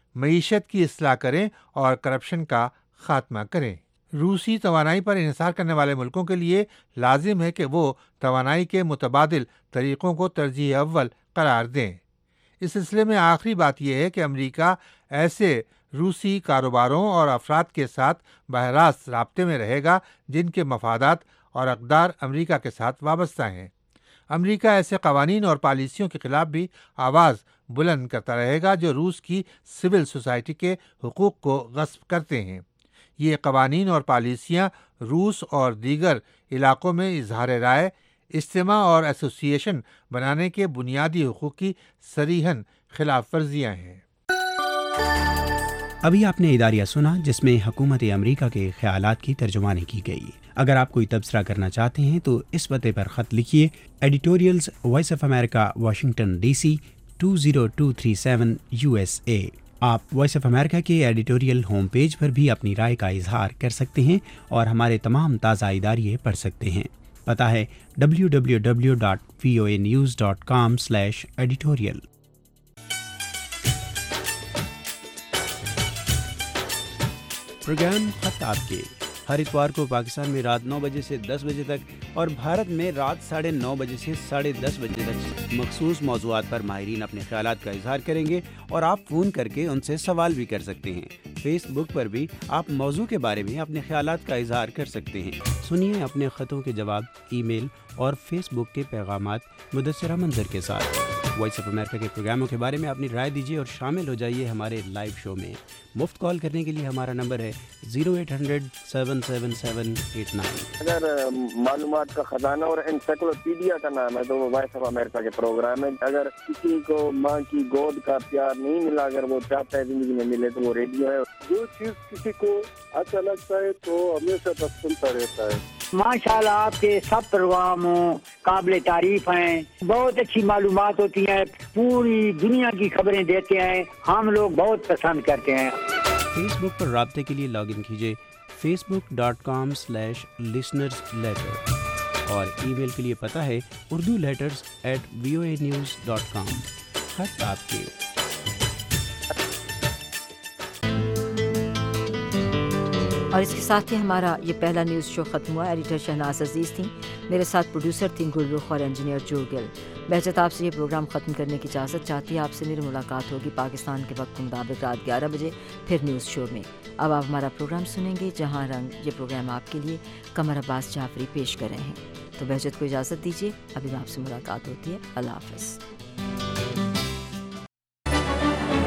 S14: معیشت کی اصلاح کریں اور کرپشن کا خاتمہ کریں. روسی توانائی پر انحصار کرنے والے ملکوں کے لیے لازم ہے کہ وہ توانائی کے متبادل طریقوں کو ترجیح اول قرار دیں. اس سلسلے میں آخری بات یہ ہے کہ امریکہ ایسے روسی کاروباروں اور افراد کے ساتھ براہ راست رابطے میں رہے گا جن کے مفادات اور اقدار امریکہ کے ساتھ وابستہ ہیں. امریکہ ایسے قوانین اور پالیسیوں کے خلاف بھی آواز بلند کرتا رہے گا جو روس کی سول سوسائٹی کے حقوق کو غصب کرتے ہیں. یہ قوانین اور پالیسیاں روس اور دیگر علاقوں میں اظہار رائے، اجتماع اور ایسوسی ایشن بنانے کے بنیادی حقوق کی صریحاً خلاف ورزیاں ہیں.
S15: ابھی آپ نے اداریہ سنا جس میں حکومت امریکہ کے خیالات کی ترجمانی کی گئی. اگر آپ کوئی تبصرہ کرنا چاہتے ہیں تو اس پتے پر خط لکھیے: editorials voice of America, Washington D C two zero two three seven U S A. آپ وائس آف امریکہ کے ایڈیٹوریل ہوم پیج پر بھی اپنی رائے کا اظہار کر سکتے ہیں اور ہمارے تمام تازہ اداریے پڑھ سکتے ہیں. پتہ ہے W W W dot V O A news dot com slash editorial. Programme خط آپ کے ہر اتوار کو پاکستان میں رات نو بجے سے دس بجے تک اور بھارت میں رات ساڑھے نو بجے سے ساڑھے دس بجے تک مخصوص موضوعات پر ماہرین اپنے خیالات کا اظہار کریں گے اور آپ فون کر کے ان سے سوال بھی کر سکتے ہیں. فیس بک پر بھی آپ موضوع کے بارے میں اپنے خیالات کا اظہار کر سکتے ہیں. سنیے اپنے خطوں کے جواب ای میل اور فیس بک کے پیغامات مدثرہ منظر کے ساتھ. وائس آف امریکہ کے پروگراموں کے بارے میں اپنی رائے دیجیے اور شامل ہو جائیے ہمارے لائیو شو میں. مفت کال کرنے کے لیے ہمارا نمبر ہے zero eight hundred seven seven seven eight nine.
S1: اگر معلومات کا خزانہ اور انسائکلوپیڈیا کا نام ہے تو وہ وائس آف امریکہ کے پروگرام ہے. اگر کسی کو ماں کی گود کا پیار نہیں ملا، اگر وہ چاہتا ہے زندگی میں ملے، تو وہ ریڈیو ہے.
S2: جو چیز کسی کو اچھا لگتا ہے تو ہمیشہ تک سنتا رہتا ہے.
S4: ماشاء اللہ آپ کے سب پروگرام قابل تعریف ہیں، بہت اچھی معلومات ہوتی ہیں، پوری دنیا کی خبریں دیتے ہیں، ہم لوگ بہت پسند کرتے ہیں.
S15: فیس بک پر رابطے کے لیے لاگ ان کیجیے Facebook dot com slash listeners letter اور ای میل کے لیے پتہ ہے Urdu letters at V O A news dot com. خط آپ کے.
S16: اور اس کے ساتھ ہی ہمارا یہ پہلا نیوز شو ختم ہوا. ایڈیٹر شہناز عزیز تھیں، میرے ساتھ پروڈیوسر تھیں گل رخ اور انجینئر جو گل. بہجت آپ سے یہ پروگرام ختم کرنے کی اجازت چاہتی ہے. آپ سے میری ملاقات ہوگی پاکستان کے وقت کے مطابق رات گیارہ بجے پھر نیوز شو میں. اب آپ ہمارا پروگرام سنیں گے جہاں رنگ. یہ پروگرام آپ کے لیے قمر عباس جعفری پیش کر رہے ہیں. تو بہجت کو اجازت دیجیے، ابھی آپ سے ملاقات ہوتی ہے. اللہ حافظ.